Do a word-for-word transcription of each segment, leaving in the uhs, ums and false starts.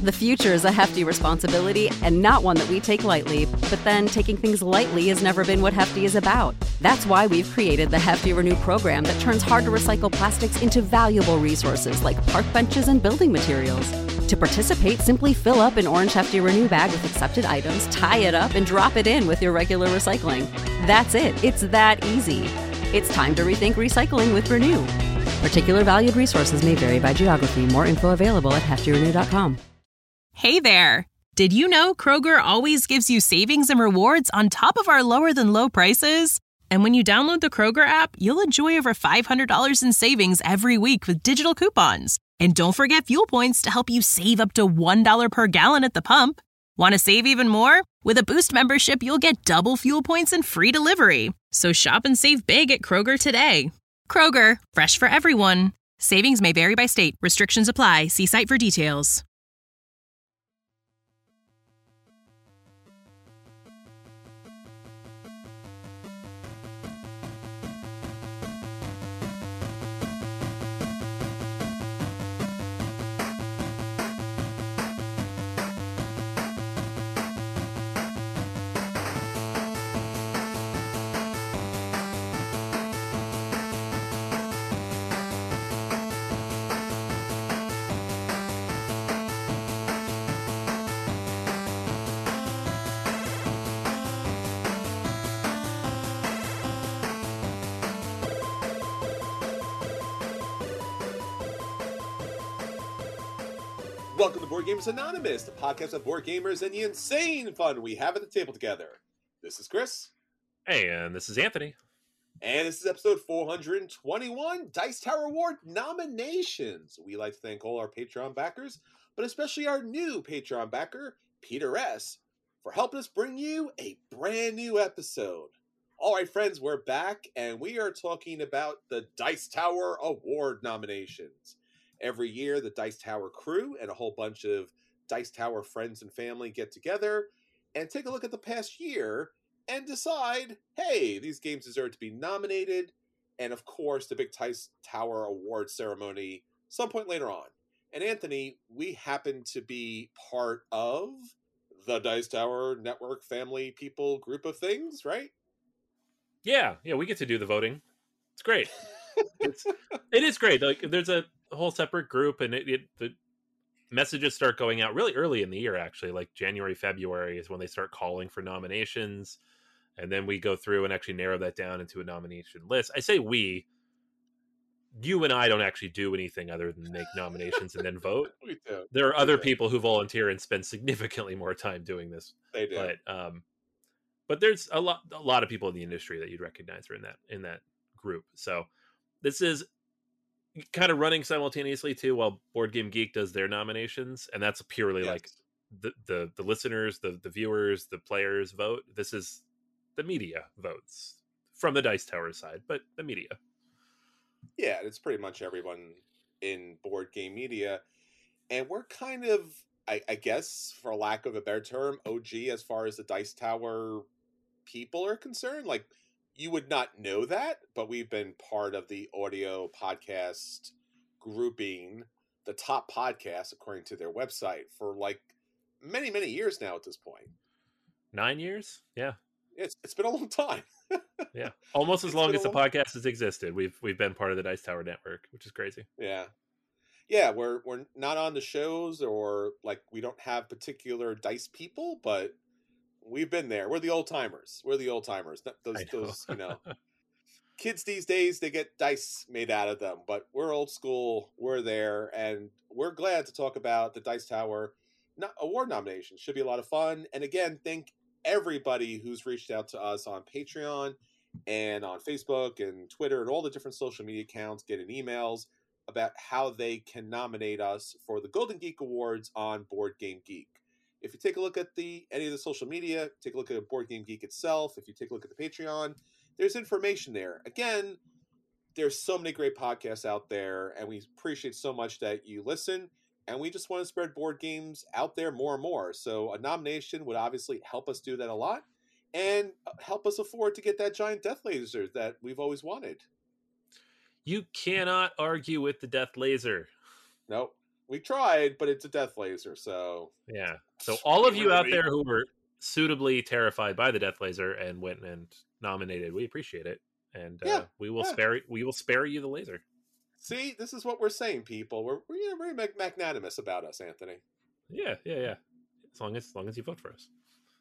The future is a hefty responsibility and not one that we take lightly. But then taking things lightly has never been what Hefty is about. That's why we've created the Hefty Renew program that turns hard-to-recycle plastics into valuable resources like park benches and building materials. To participate, simply fill up an orange Hefty Renew bag with accepted items, tie it up, and drop it in with your regular recycling. That's it. It's that easy. It's time to rethink recycling with Renew. Particular valued resources may vary by geography. More info available at hefty renew dot com. Hey there! Did you know Kroger always gives you savings and rewards on top of our lower-than-low prices? And when you download the Kroger app, you'll enjoy over five hundred dollars in savings every week with digital coupons. And don't forget fuel points to help you save up to one dollar per gallon at the pump. Want to save even more? With a Boost membership, you'll get double fuel points and free delivery. So shop and save big at Kroger today. Kroger, fresh for everyone. Savings may vary by state. Restrictions apply. See site for details. Welcome to Board Gamers Anonymous, the podcast of board gamers and the insane fun we have at the table together. This is Chris. Hey, and this is Anthony. And this is episode four hundred twenty-one, Dice Tower Award nominations. We like to thank all our Patreon backers, but especially our new Patreon backer, Peter S., for helping us bring you a brand new episode. All right, friends, we're back, and we are talking about the Dice Tower Award nominations. Every year, the Dice Tower crew and a whole bunch of Dice Tower friends and family get together and take a look at the past year and decide, hey, these games deserve to be nominated. And of course, the big Dice Tower Award ceremony some point later on. And Anthony, we happen to be part of the Dice Tower Network family people group of things, right? Yeah, yeah, we get to do the voting. It's great. it's, it is great. Like, there's a whole separate group, and it, it the messages start going out really early in the year. Actually, like January, February is when they start calling for nominations, and then we go through and actually narrow that down into a nomination list. I say we. You and I don't actually do anything other than make nominations and then vote. We do. There are We other do. people who volunteer and spend significantly more time doing this. They do. But um, but there's a lot a lot of people in the industry that you'd recognize are in that in that group. So this is kind of running simultaneously too while Board Game Geek does their nominations, and that's purely Yes. like the, the the listeners, the the viewers, the players vote. This is the media votes from the Dice Tower side, but the media. Yeah, it's pretty much everyone in board game media. And we're kind of, I, I guess, for lack of a better term, O G as far as the Dice Tower people are concerned. Like, you would not know that, but we've been part of the audio podcast grouping, the top podcast, according to their website, for like many, many years now at this point. Nine years? Yeah. It's It's been a long time. Yeah. Almost as It's long been as a the long- podcast has existed. We've we've been part of the Dice Tower network, which is crazy. Yeah. Yeah, we're we're not on the shows, or like we don't have particular dice people, but we've been there. We're the old timers. We're the old timers. Those I know. those, you know. Kids these days, they get dice made out of them, but we're old school. We're there, and we're glad to talk about the Dice Tower not award nominations. Should be a lot of fun. And again, thank everybody who's reached out to us on Patreon and on Facebook and Twitter and all the different social media accounts, getting emails about how they can nominate us for the Golden Geek Awards on Board Game Geek. If you take a look at the any of the social media, take a look at Board Game Geek itself, if you take a look at the Patreon, there's information there. Again, there's so many great podcasts out there, and we appreciate so much that you listen, and we just want to spread board games out there more and more. So a nomination would obviously help us do that a lot, and help us afford to get that giant death laser that we've always wanted. You cannot argue with the Death Laser. No, We tried, but it's a death laser, so yeah. So all of you out there who were suitably terrified by the death laser and went and nominated, we appreciate it, and yeah, uh, we will yeah. spare we will spare you the laser. See, this is what we're saying, people. We're we're you know, very mag- magnanimous about us, Anthony. Yeah, yeah, yeah. As long as as long as you vote for us.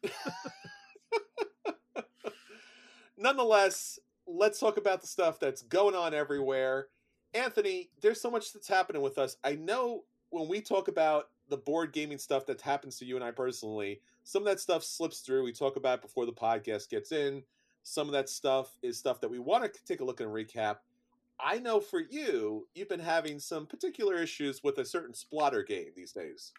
Nonetheless, let's talk about the stuff that's going on everywhere. Anthony, there's so much that's happening with us. I know when we talk about the board gaming stuff that happens to you and I personally, some of that stuff slips through. We talk about it before the podcast gets in. Some of that stuff is stuff that we want to take a look and recap. I know for you, you've been having some particular issues with a certain Splotter game these days.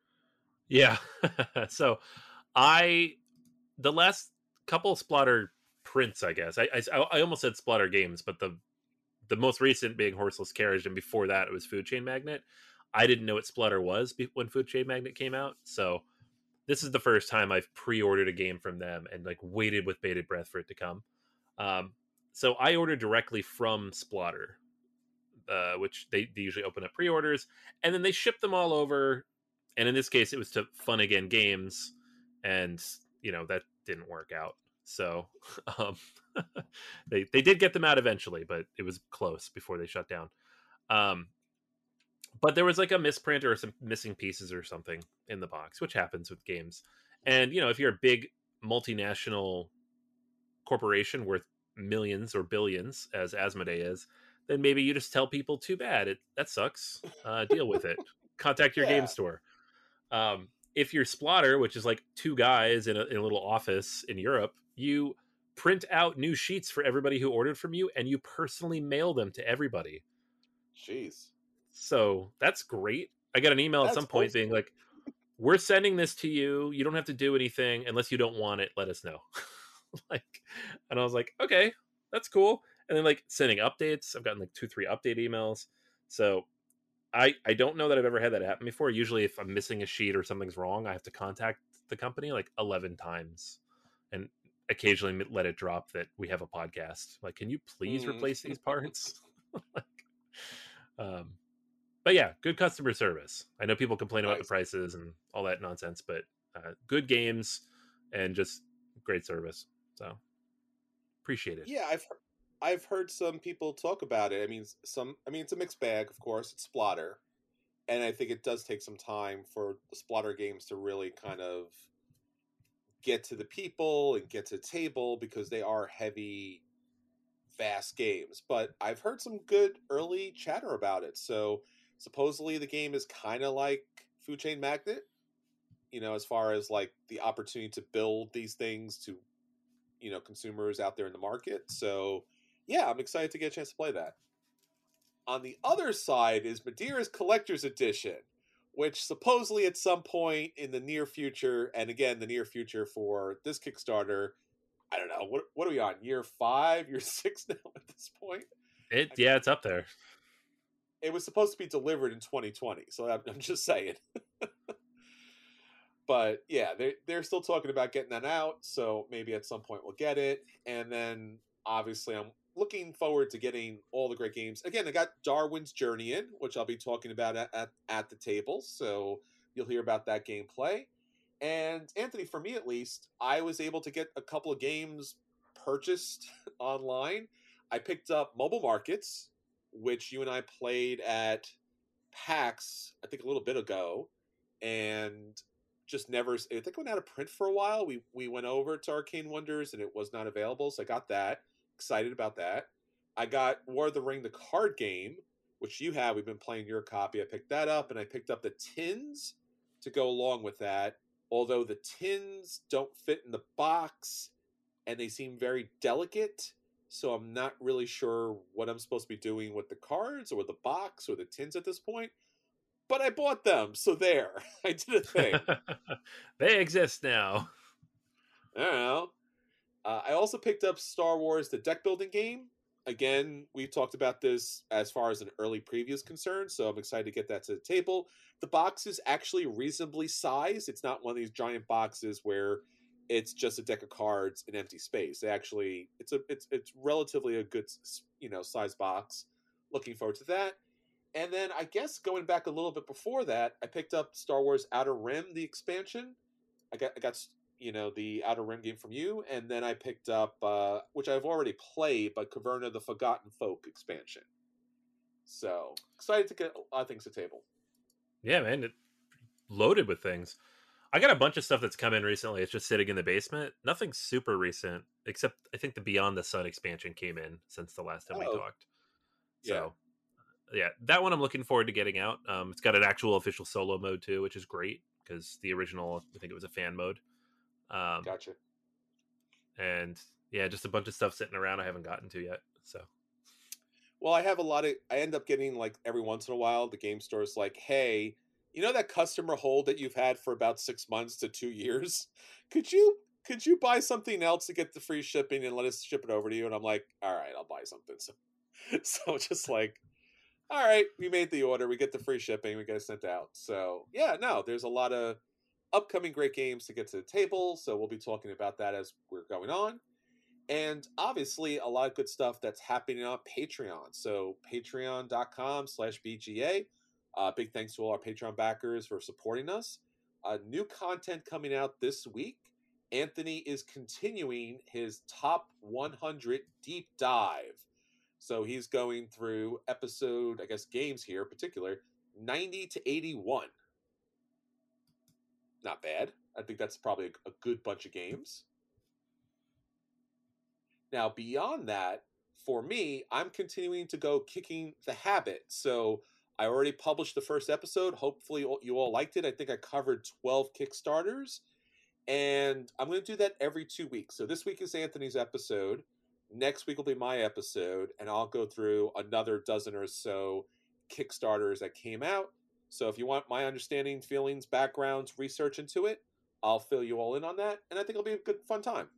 Yeah. So I, the last couple of Splotter prints, I guess, I, I, I almost said Splotter games, but the the most recent being Horseless Carriage, and before that it was Food Chain Magnate. I didn't know what Splotter was when Food Chain Magnate came out, so this is the first time I've pre-ordered a game from them and like waited with bated breath for it to come. Um, so I ordered directly from Splotter, uh, which they, they usually open up pre-orders, and then they ship them all over. And in this case, it was to Fun Again Games, and you know that didn't work out. So um, they they did get them out eventually, but it was close before they shut down. Um, but there was like a misprint or some missing pieces or something in the box, which happens with games. And you know, if you're a big multinational corporation worth millions or billions, as Asmodee is, then maybe you just tell people, "Too bad, it that sucks. Uh, deal with it. Contact your Yeah. game store." Um, if you're Splotter, which is like two guys in a, in a little office in Europe, you print out new sheets for everybody who ordered from you, and you personally mail them to everybody. Jeez. So that's great. I got an email That's at some point awesome. being like, "We're sending this to you. You don't have to do anything unless you don't want it. Let us know." Like, and I was like, okay, that's cool. And then like sending updates. I've gotten like two, three update emails. So I, I don't know that I've ever had that happen before. Usually if I'm missing a sheet or something's wrong, I have to contact the company like eleven times and occasionally let it drop that we have a podcast. Like, can you please Mm. replace these parts? Like, um, but yeah, good customer service. I know people complain about Nice. the prices and all that nonsense, but uh, good games and just great service. So appreciate it. Yeah, I've heard, I've heard some people talk about it. I mean, some. I mean, it's a mixed bag, of course. It's Splotter, and I think it does take some time for the Splotter games to really kind of get to the people and get to the table because they are heavy, vast games. But I've heard some good early chatter about it. So supposedly the game is kind of like Food Chain Magnate, you know, as far as like the opportunity to build these things to, you know, consumers out there in the market. So yeah, I'm excited to get a chance to play that. On the other side is Madeira's Collector's Edition, which supposedly at some point in the near future, and again, the near future for this Kickstarter, I don't know, what what are we on, year five, year six now at this point? It yeah, it's up there. It was supposed to be delivered in twenty twenty, so I'm, I'm just saying. But yeah, they're, they're still talking about getting that out, so maybe at some point we'll get it. And then, obviously, I'm looking forward to getting all the great games. Again, I got Darwin's Journey in, which I'll be talking about at, at, at the table, so you'll hear about that gameplay. And, Anthony, for me at least, I was able to get a couple of games purchased online. I picked up Mobile Markets, which you and I played at PAX, I think a little bit ago, and just never, I think it went out of print for a while. We we went over to Arcane Wonders and it was not available, so I got that. Excited about that. I got War of the Ring, the card game, which you have. We've been playing your copy. I picked that up, and I picked up the tins to go along with that. Although the tins don't fit in the box, and they seem very delicate, so I'm not really sure what I'm supposed to be doing with the cards or with the box or the tins at this point. But I bought them, so there. I did a thing. They exist now. I don't know. Uh, I also picked up Star Wars, the deck building game. Again, we've talked about this as far as an early preview is concerned, so I'm excited to get that to the table. The box is actually reasonably sized. It's not one of these giant boxes where it's just a deck of cards in empty space. They actually, it's a, it's it's relatively a good, you know, size box. Looking forward to that. And then I guess going back a little bit before that, I picked up Star Wars Outer Rim, the expansion. I got, I got you know, the Outer Rim game from you, and then I picked up, uh, which I've already played, but Caverna the Forgotten Folk expansion. So excited to get a lot of things to the table. Yeah, man, it loaded with things. I got a bunch of stuff that's come in recently. It's just sitting in the basement. Nothing super recent, except I think the Beyond the Sun expansion came in since the last time oh. we talked. So, yeah. yeah, that one I'm looking forward to getting out. Um, it's got an actual official solo mode too, which is great because the original, I think it was a fan mode. Um, gotcha. And yeah, just a bunch of stuff sitting around I haven't gotten to yet. So, well, I have a lot of. I end up getting like every once in a while, the game store's like, "Hey, you know that customer hold that you've had for about six months to two years? Could you could you buy something else to get the free shipping and let us ship it over to you?" And I'm like, "All right, I'll buy something." So, so just like, all right, we made the order, we get the free shipping, we get it sent out. So yeah, no, there's a lot of upcoming great games to get to the table. So we'll be talking about that as we're going on. And obviously a lot of good stuff that's happening on Patreon. So patreon.com slash BGA. Uh, big thanks to all our Patreon backers for supporting us. Uh, new content coming out this week. Anthony is continuing his top one hundred deep dive. So he's going through episode, I guess games here in particular, ninety to eighty-one. Not bad. I think that's probably a, a good bunch of games. Now, beyond that, for me, I'm continuing to go kicking the habit. So I already published the first episode. Hopefully you all liked it. I think I covered twelve Kickstarters. And I'm going to do that every two weeks. So this week is Anthony's episode. Next week will be my episode. And I'll go through another dozen or so Kickstarters that came out. So if you want my understanding, feelings, backgrounds, research into it, I'll fill you all in on that. And I think it'll be a good, fun time.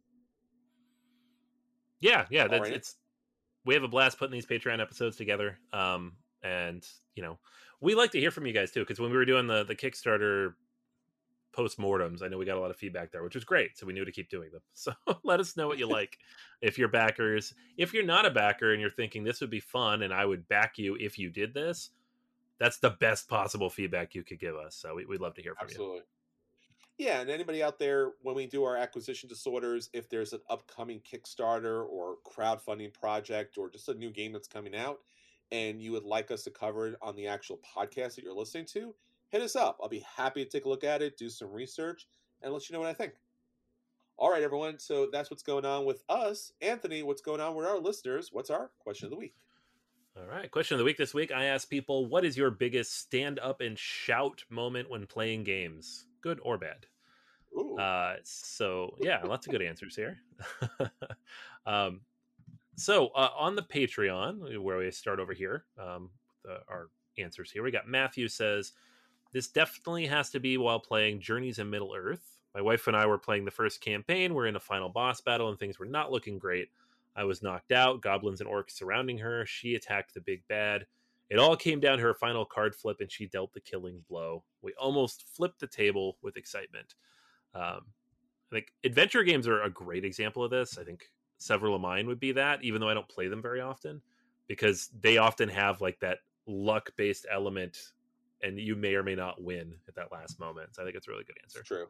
Yeah, yeah. That's, right. It's we have a blast putting these Patreon episodes together. Um, and, you know, we like to hear from you guys, too, because when we were doing the, the Kickstarter post-mortems, I know we got a lot of feedback there, which was great. So we knew to keep doing them. So let us know what you like. If you're backers, if you're not a backer and you're thinking this would be fun and I would back you if you did this, that's the best possible feedback you could give us. So we, we'd love to hear from Absolutely. you. Yeah, and anybody out there, when we do our acquisition disorders, if there's an upcoming Kickstarter or crowdfunding project or just a new game that's coming out and you would like us to cover it on the actual podcast that you're listening to, hit us up. I'll be happy to take a look at it, do some research, and let you know what I think. All right, everyone. So that's what's going on with us. Anthony, what's going on with our listeners? What's our question of the week? All right. Question of the week this week. I asked people, what is your biggest stand up and shout moment when playing games? Good or bad? Ooh. Uh, so, yeah, lots of good answers here. um, so uh, on the Patreon, where we start over here, um, the, our answers here, we got Matthew says, this definitely has to be while playing Journeys in Middle-earth. My wife and I were playing the first campaign. We're in a final boss battle and things were not looking great. I was knocked out, goblins and orcs surrounding her. She attacked the big bad. It all came down to her final card flip, and she dealt the killing blow. We almost flipped the table with excitement. Um, I think adventure games are a great example of this. I think several of mine would be that, even though I don't play them very often, because they often have like that luck-based element, and you may or may not win at that last moment. So I think it's a really good answer. It's true.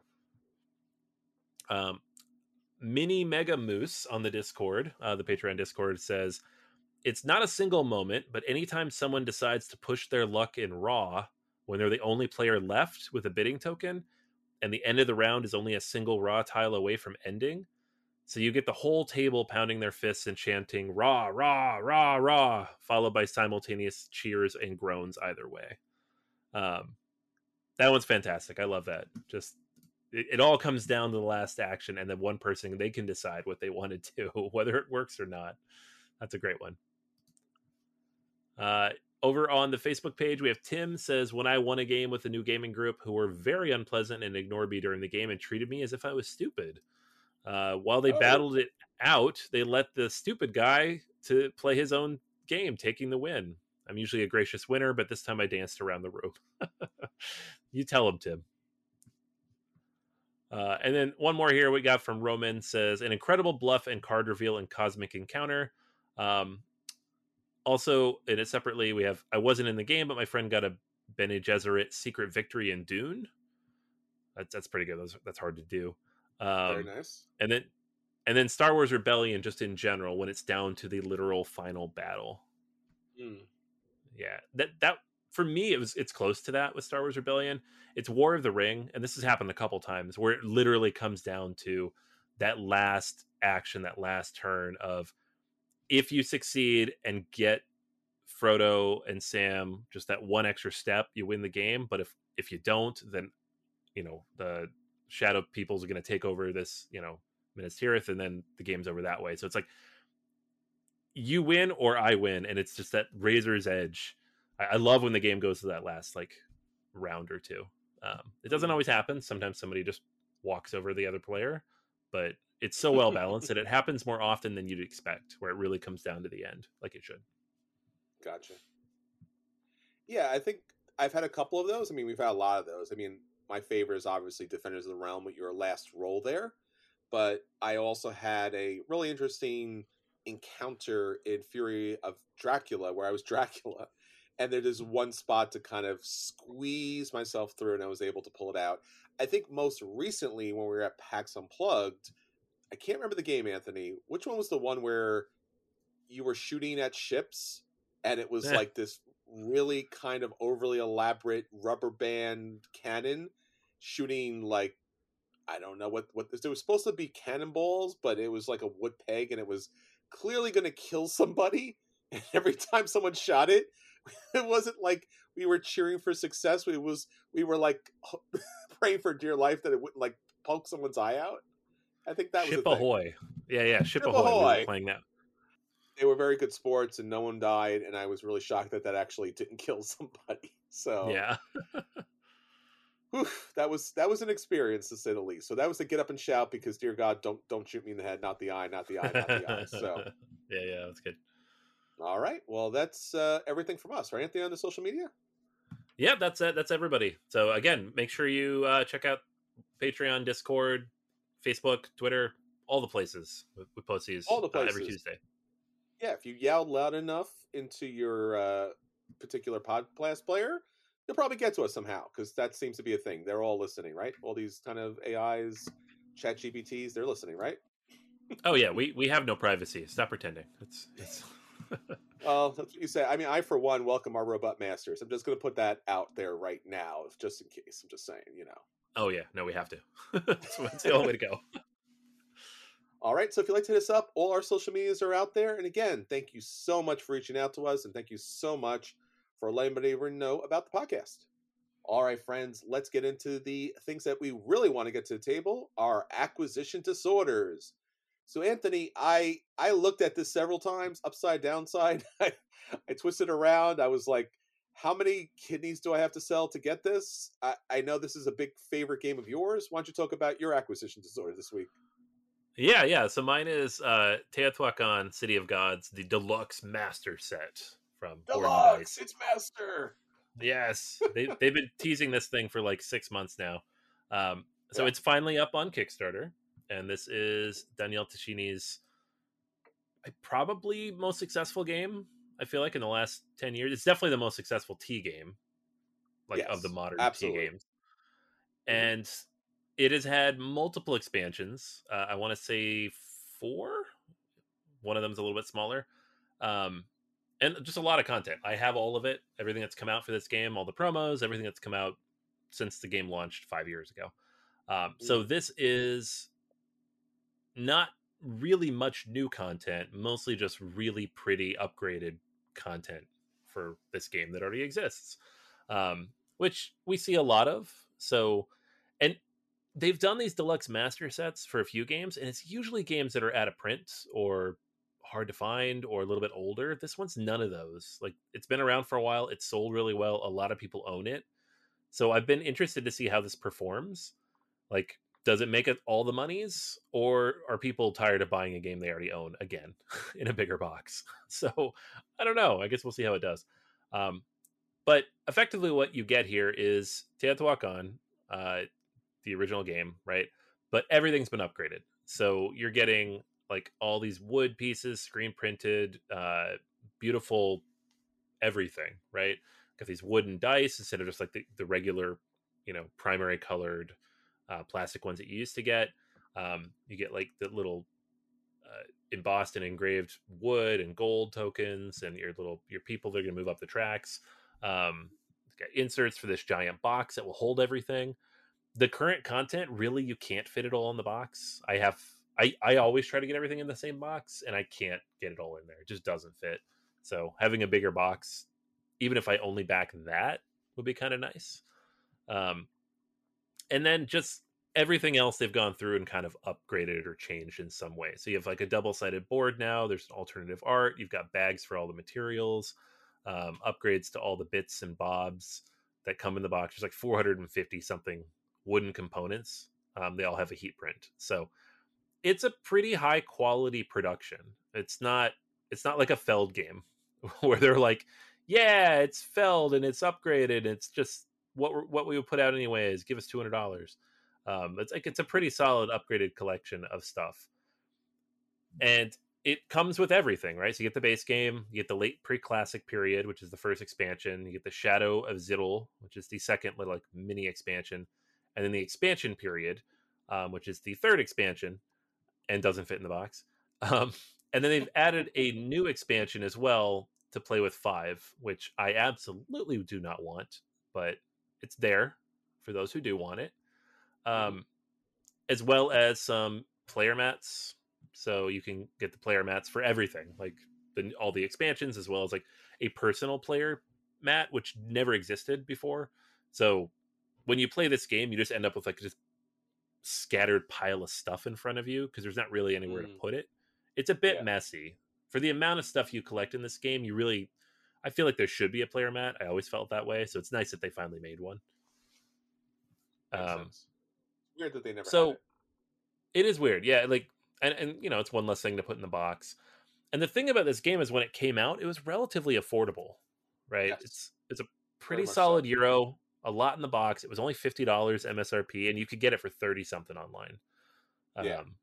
Um, Mini Mega Moose on the Discord, uh, the Patreon Discord, says, it's not a single moment, but anytime someone decides to push their luck in Raw when they're the only player left with a bidding token, and the end of the round is only a single Raw tile away from ending, so you get the whole table pounding their fists and chanting, Raw, Raw, Raw, Raw, followed by simultaneous cheers and groans either way. Um, that one's fantastic. I love that. Just It, it all comes down to the last action, and then one person, they can decide what they want to do, whether it works or not. That's a great one. Uh, over on the Facebook page, we have Tim says, when I won a game with a new gaming group who were very unpleasant and ignored me during the game and treated me as if I was stupid. Uh, while they oh. battled it out, they let the stupid guy to play his own game, taking the win. I'm usually a gracious winner, but this time I danced around the room. You tell him, Tim. Uh, and then one more here we got from Roman says, an incredible bluff and card reveal in Cosmic Encounter. Um, also, in it separately, we have, I wasn't in the game, but my friend got a Bene Gesserit Secret Victory in Dune. That's, that's pretty good. That's, that's hard to do. Um, Very nice. And then, and then Star Wars Rebellion, just in general, when it's down to the literal final battle. Mm. Yeah, that that for me, it was it's close to that with Star Wars Rebellion. It's War of the Ring, and this has happened a couple times where it literally comes down to that last action, that last turn of, if you succeed and get Frodo and Sam just that one extra step, you win the game. But if if you don't, then you know the Shadow Peoples are going to take over this, you know, Minas Tirith, and then the game's over that way. So it's like you win or I win, and it's just that razor's edge. I, I love when the game goes to that last like round or two. Um, it doesn't always happen. Sometimes somebody just walks over the other player, but it's so well balanced that it happens more often than you'd expect, where it really comes down to the end, like it should. Gotcha. Yeah, I think I've had a couple of those. I mean, we've had a lot of those. I mean, my favorite is obviously Defenders of the Realm with your last roll there, but I also had a really interesting encounter in Fury of Dracula where I was Dracula, and there is one spot to kind of squeeze myself through, and I was able to pull it out. I think most recently when we were at PAX Unplugged, I can't remember the game, Anthony. Which one was the one where you were shooting at ships, and it was Eh. like this really kind of overly elaborate rubber band cannon shooting like, I don't know what what it was supposed to be, cannonballs, but it was like a wood peg, and it was clearly going to kill somebody. And every time someone shot it, it wasn't like we were cheering for success. We was we were like praying for dear life that it wouldn't like poke someone's eye out. I think that Ship was the Ahoy. Yeah, yeah, Ship, Ship Ahoy. We Ahoy. were playing that. They were very good sports, and no one died, and I was really shocked that that actually didn't kill somebody. So Yeah. whew, that was that was an experience to say the least. So that was the get up and shout, because dear God, don't don't shoot me in the head, not the eye, not the eye, not the eye. So yeah, yeah, that's good. all right, well, that's uh, everything from us, right? Anthony, on the social media. Yeah, that's it. That's everybody. So again, make sure you uh, check out Patreon, Discord, Facebook, Twitter, all the places we, we post these All the uh, places. every Tuesday. Yeah, if you yelled loud enough into your uh, particular podcast player, you'll probably get to us somehow, because that seems to be a thing. They're all listening, right? All these kind of A Is, Chat G P Ts, they're listening, right? Oh yeah, we, we have no privacy. Stop pretending. It's it's. Well, that's what you say. I mean, I, for one, welcome our robot masters. I'm just going to put that out there right now, just in case. I'm just saying, you know. Oh yeah, no, we have to. that's, that's the only way to go. All right, so if you'd like to hit us up, all our social medias are out there. And again, thank you so much for reaching out to us, and thank you so much for letting everybody know about the podcast. All right, friends, let's get into the things that we really want to get to the table, our acquisition disorders. So, Anthony, I I looked at this several times, upside, downside. I, I twisted around. I was like, how many kidneys do I have to sell to get this? I, I know this is a big favorite game of yours. Why don't you talk about your acquisition disorder this week? Yeah, yeah. So mine is uh, Teotihuacan City of Gods, the deluxe master set from Board and Deluxe! Dice. It's master! Yes, they they've been teasing this thing for like six months now. Um, so Yeah. it's finally up on Kickstarter, and this is Daniele Tascini's uh, probably most successful game. I feel like in the last ten years, it's definitely the most successful T game, like Yes, of the modern absolutely. T games. And it has had multiple expansions. Uh, I want to say four. One of them's a little bit smaller. Um, and just a lot of content. I have all of it, everything that's come out for this game, all the promos, everything that's come out since the game launched five years ago. Um, so this is not really much new content, mostly just really pretty upgraded content for this game that already exists, um, which we see a lot of. So, and they've done these deluxe master sets for a few games, and it's usually games that are out of print or hard to find or a little bit older. This one's none of those. Like, it's been around for a while. It's sold really well. A lot of people own it. So I've been interested to see how this performs. Like, does it make it all the monies, or are people tired of buying a game they already own again in a bigger box? So I don't know. I guess we'll see how it does. Um, but effectively what you get here is Teotihuacan, uh, the original game, right? But everything's been upgraded. So you're getting like all these wood pieces, screen printed, uh, beautiful everything, right? Got these wooden dice instead of just like the, the regular, you know, primary colored uh, plastic ones that you used to get. Um, you get like the little uh, embossed and engraved wood and gold tokens, and your little your people that are going to move up the tracks. Um, got inserts for this giant box that will hold everything. The current content, really, you can't fit it all in the box. I have I, I always try to get everything in the same box, and I can't get it all in there. It just doesn't fit. So having a bigger box, even if I only back that, would be kind of nice. Um, and then just everything else they've gone through and kind of upgraded or changed in some way. So you have like a double-sided board now. There's an alternative art. You've got bags for all the materials, um, upgrades to all the bits and bobs that come in the box. There's like four hundred fifty something wooden components. Um, they all have a heat print. So it's a pretty high quality production. It's not it's not like a Feld game where they're like, yeah, it's Feld and it's upgraded. It's just what what we would put out anyways. Give us two hundred dollars. Um, it's like it's a pretty solid upgraded collection of stuff, and it comes with everything, right? So you get the base game, you get the late pre-classic period, which is the first expansion. You get the Shadow of Zittel, which is the second little like mini expansion, and then the expansion period, um, which is the third expansion, and doesn't fit in the box. Um, and then they've added a new expansion as well to play with five, which I absolutely do not want, but it's there for those who do want it. Um, as well as some player mats. So you can get the player mats for everything, like the, all the expansions, as well as like a personal player mat, which never existed before. So when you play this game, you just end up with like just scattered pile of stuff in front of you because there's not really anywhere mm. to put it. It's a bit yeah. messy. For the amount of stuff you collect in this game, you really, I feel like there should be a player mat. I always felt that way. So it's nice that they finally made one. Makes um, sense. Weird that they never so had it. It is weird. Yeah. Like, and, and, you know, it's one less thing to put in the box. And the thing about this game is when it came out, it was relatively affordable, right? Yes. It's, it's a pretty solid so. Euro, a lot in the box. It was only fifty dollars M S R P, and you could get it for thirty something online. Yeah. Um,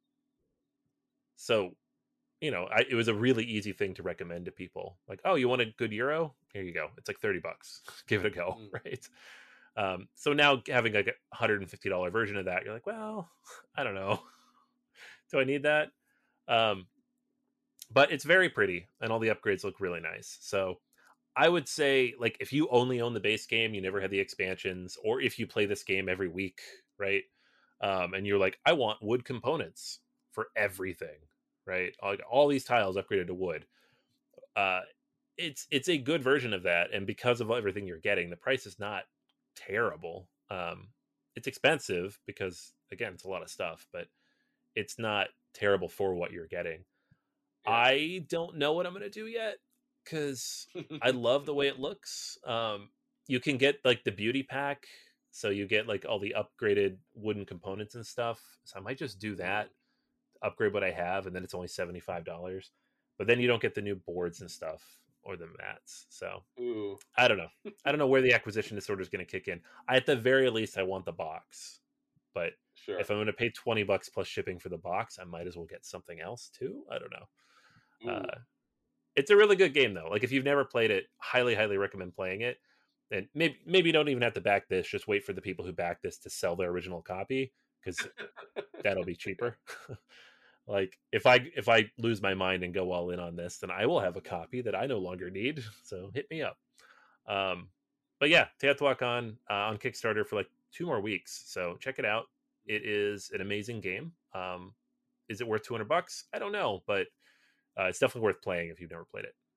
so, you know, I, it was a really easy thing to recommend to people. Like, oh, you want a good Euro? Here you go. It's like thirty bucks. Give it a go, mm. right? Um, so now having like a one hundred fifty dollars version of that, you're like, well, I don't know. Do I need that? Um, but it's very pretty, and all the upgrades look really nice. So I would say, like, if you only own the base game, you never had the expansions, or if you play this game every week, right? Um, and you're like, I want wood components for everything, right? All, all these tiles upgraded to wood. Uh, it's it's a good version of that, and because of everything you're getting, the price is not terrible. Um, it's expensive because, again, it's a lot of stuff, but it's not terrible for what you're getting. Yeah. I don't know what I'm going to do yet because I love the way it looks. Um, you can get like the beauty pack. So you get like all the upgraded wooden components and stuff. So I might just do that, upgrade what I have, and then it's only seventy-five dollars. But then you don't get the new boards and stuff or the mats. So Ooh. I don't know. I don't know where the acquisition disorder is going to kick in. I, at the very least, I want the box. But sure. if I'm going to pay twenty bucks plus shipping for the box, I might as well get something else too. I don't know. Uh, it's a really good game though. Like if you've never played it, highly, highly recommend playing it. And maybe, maybe you don't even have to back this. Just wait for the people who back this to sell their original copy because that'll be cheaper. Like if I, if I lose my mind and go all in on this, then I will have a copy that I no longer need. So hit me up. Um, but yeah, Teotihuacan uh, on Kickstarter for like two more weeks. So check it out. It is an amazing game. Um, is it worth two hundred bucks? I don't know, but uh, it's definitely worth playing if you've never played it.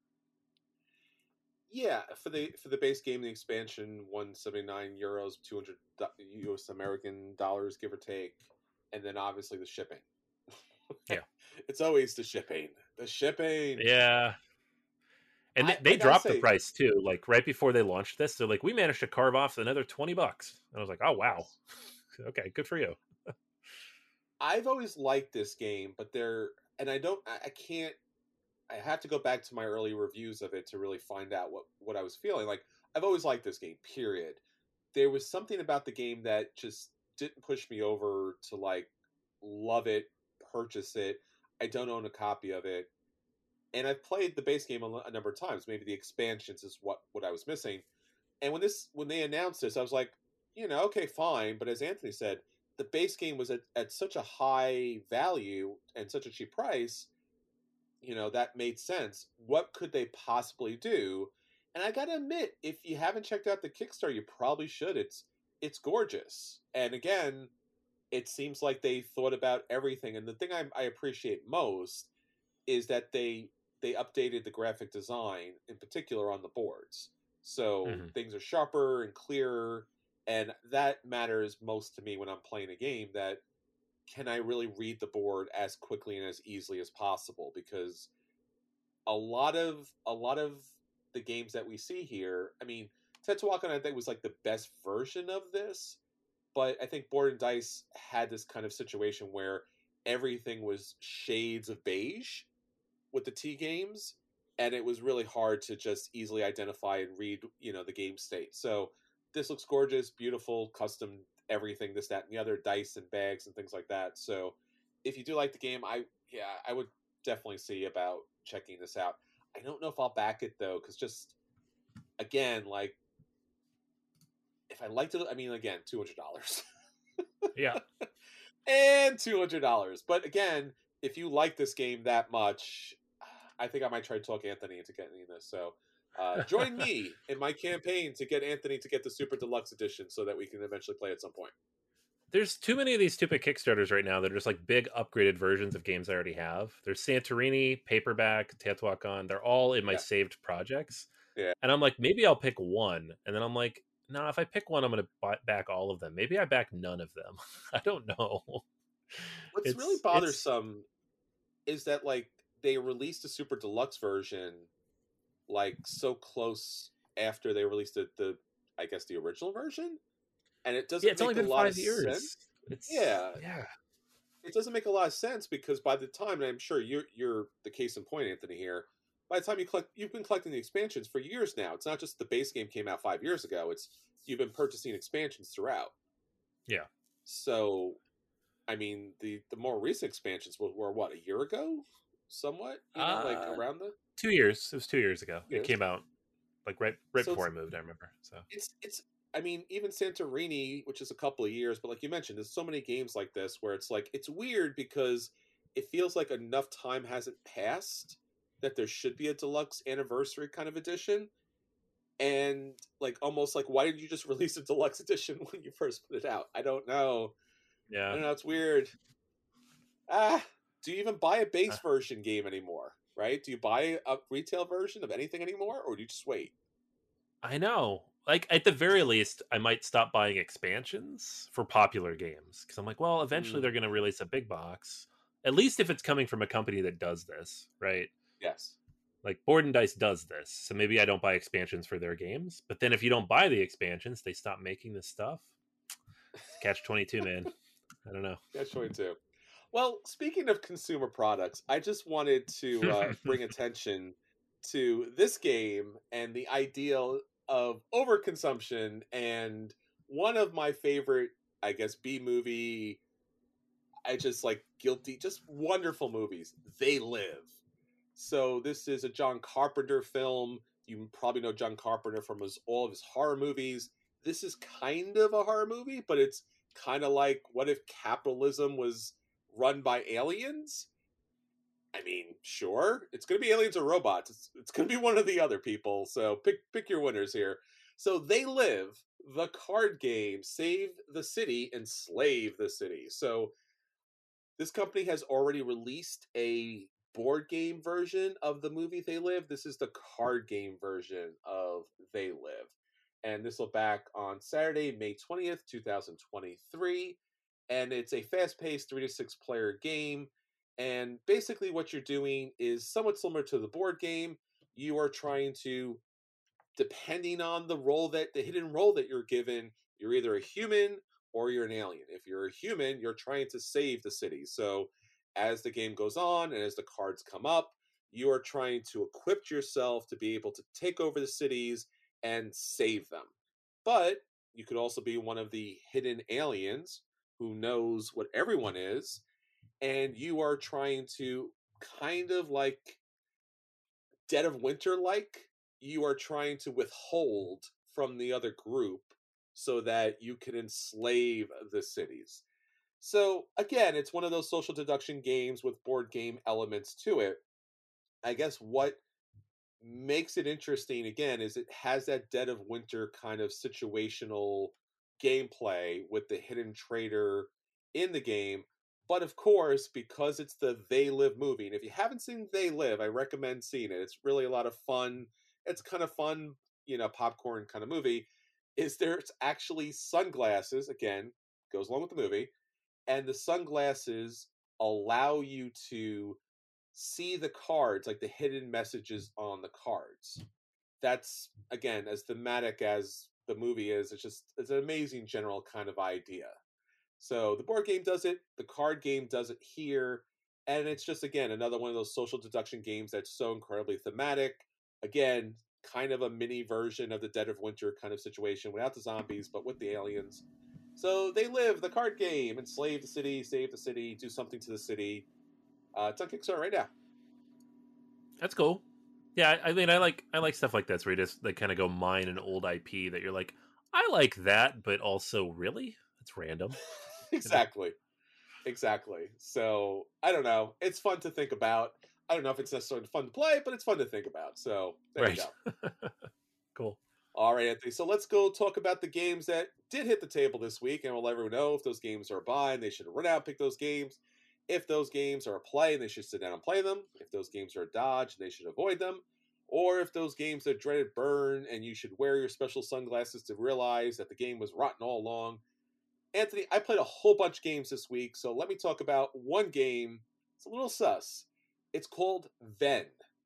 Yeah, for the for the base game, the expansion, one hundred seventy-nine euros, two hundred U S American dollars, give or take, and then obviously the shipping. Yeah, it's always the shipping. The shipping. Yeah, and they, I, they I dropped say, the price too. Like right before they launched this, they're like, "We managed to carve off another twenty bucks." And I was like, "Oh wow, okay, good for you." I've always liked this game, but they're and I don't, I, I can't. I have to go back to my early reviews of it to really find out what, what I was feeling. Like, I've always liked this game, period. There was something about the game that just didn't push me over to, like, love it, purchase it. I don't own a copy of it. and I've played the base game a, a number of times. Maybe the expansions is what what I was missing. And when this when they announced this, I was like, you know, okay, fine. But as Anthony said, the base game was at, at such a high value and such a cheap price, you know, that made sense. What could they possibly do? And I gotta admit, if you haven't checked out the Kickstarter, you probably should. It's it's gorgeous. And again, it seems like they thought about everything. And the thing I, I appreciate most is that they they updated the graphic design, in particular on the boards. So Mhm. things are sharper and clearer, and that matters most to me when I'm playing a game. That can I really read the board as quickly and as easily as possible? Because a lot of a lot of the games that we see here, I mean, Teotihuacan I think was like the best version of this, but I think Board and Dice had this kind of situation where everything was shades of beige with the T games, and it was really hard to just easily identify and read, you know, the game state. So this looks gorgeous, beautiful, custom everything, this, that, and the other, dice and bags and things like that. So if you do like the game, I yeah, I would definitely see about checking this out. I don't know if I'll back it though, because just again, like if I liked it, I mean, again, two hundred dollars. Yeah. And two hundred dollars. But again, if you like this game that much, I think I might try to talk Anthony into getting this. So uh, join me in my campaign to get Anthony to get the Super Deluxe Edition so that we can eventually play at some point. There's too many of these stupid Kickstarters right now that are just like big upgraded versions of games I already have. There's Santorini, Paperback, Teotihuacan. They're all in my Yeah. saved projects. Yeah. And I'm like, maybe I'll pick one. And then I'm like, no, nah, if I pick one, I'm going to buy back all of them. Maybe I back none of them. I don't know. What's It's really it's bothersome is that like they released a Super Deluxe version like so close after they released the, the I guess the original version, and it doesn't yeah, it's make only a been lot five of years. sense. It's Yeah. yeah. It doesn't make a lot of sense because by the time, and I'm sure you're you're the case in point, Anthony, here, by the time you collect, you've been collecting the expansions for years now. It's not just the base game came out five years ago. It's you've been purchasing expansions throughout. Yeah. So, I mean, the the more recent expansions were, were what, a year ago, somewhat, you know, like Uh, around the Two years. It was two years ago. years. It came out like right right So before I it's moved. I remember. So it's it's. I mean, even Santorini, which is a couple of years, but like you mentioned, there's so many games like this where it's like it's weird because it feels like enough time hasn't passed that there should be a deluxe anniversary kind of edition, and like almost like why did you just release a deluxe edition when you first put it out? I don't know. I yeah. don't know. It's weird. Ah, do you even buy a base Uh. version game anymore? Right? Do you buy a retail version of anything anymore, or do you just wait? I know. Like at the very least, I might stop buying expansions for popular games because I'm like, well, eventually Mm, they're going to release a big box. At least if it's coming from a company that does this, right? yes. Like Board and Dice does this, so maybe I don't buy expansions for their games. But then if you don't buy the expansions, they stop making this stuff. Catch twenty-two, man. I don't know. Catch twenty-two. Well, speaking of consumer products, I just wanted to uh, bring attention to this game and the ideal of overconsumption and one of my favorite, I guess, B movie, I just like guilty, just wonderful movies. They Live. So this is a John Carpenter film. You probably know John Carpenter from his all of his horror movies. This is kind of a horror movie, but it's kind of like what if capitalism was run by aliens? I mean, sure, it's going to be aliens or robots. It's, it's going to be one of the other people. So pick pick your winners here. So They Live, the card game, save the city, enslave the city. So this company has already released a board game version of the movie They Live. This is the card game version of They Live. And this will back on Saturday, May twentieth, twenty twenty-three. And it's a fast-paced three to six player game. And basically what you're doing is somewhat similar to the board game. You are trying to, depending on the role that, the hidden role that you're given, you're either a human or you're an alien. If you're a human, you're trying to save the city. So as the game goes on and as the cards come up, you are trying to equip yourself to be able to take over the cities and save them. But you could also be one of the hidden aliens who knows what everyone is, and you are trying to kind of like Dead of Winter like. You are trying to withhold from the other group so that you can enslave the cities. So again, it's one of those social deduction games with board game elements to it. I guess what makes it interesting again is it has that Dead of Winter kind of situational gameplay with the hidden traitor in the game. But of course, because it's the They Live movie, and if you haven't seen They Live, I recommend seeing it. It's really a lot of fun. It's kind of fun, you know, popcorn kind of movie. Is there's actually sunglasses, again, goes along with the movie, and the sunglasses allow you to see the cards, like the hidden messages on the cards. That's, again, as thematic as the movie is, it's just, it's an amazing general kind of idea. So the board game does it, the card game does it here, and it's just, again, another one of those social deduction games that's so incredibly thematic. Again, kind of a mini version of the Dead of Winter kind of situation without the zombies, but with the aliens. So They Live, the card game, enslave the city, save the city, do something to the city. Uh, it's on Kickstarter right now. That's cool. Yeah, I, I mean, I like I like stuff like this where you just like kind of go mine an old I P that you're like, I like that, but also really, it's random. Exactly, exactly. So I don't know. It's fun to think about. I don't know if it's necessarily fun to play, but it's fun to think about. So there right. you go. Cool. All right, Anthony. So let's go talk about the games that did hit the table this week, and we'll let everyone know if those games are a buy and they should run out and pick those games. If those games are a play and they should sit down and play them. If those games are a dodge and they should avoid them. Or if those games are dreaded burn and you should wear your special sunglasses to realize that the game was rotten all along. Anthony, I played a whole bunch of games this week, so let me talk about one game. It's a little sus. It's called Venn.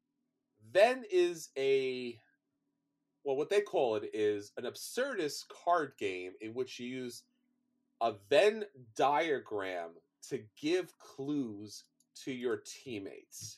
Venn is a, well, what they call it is an absurdist card game in which you use a Venn diagram to give clues to your teammates.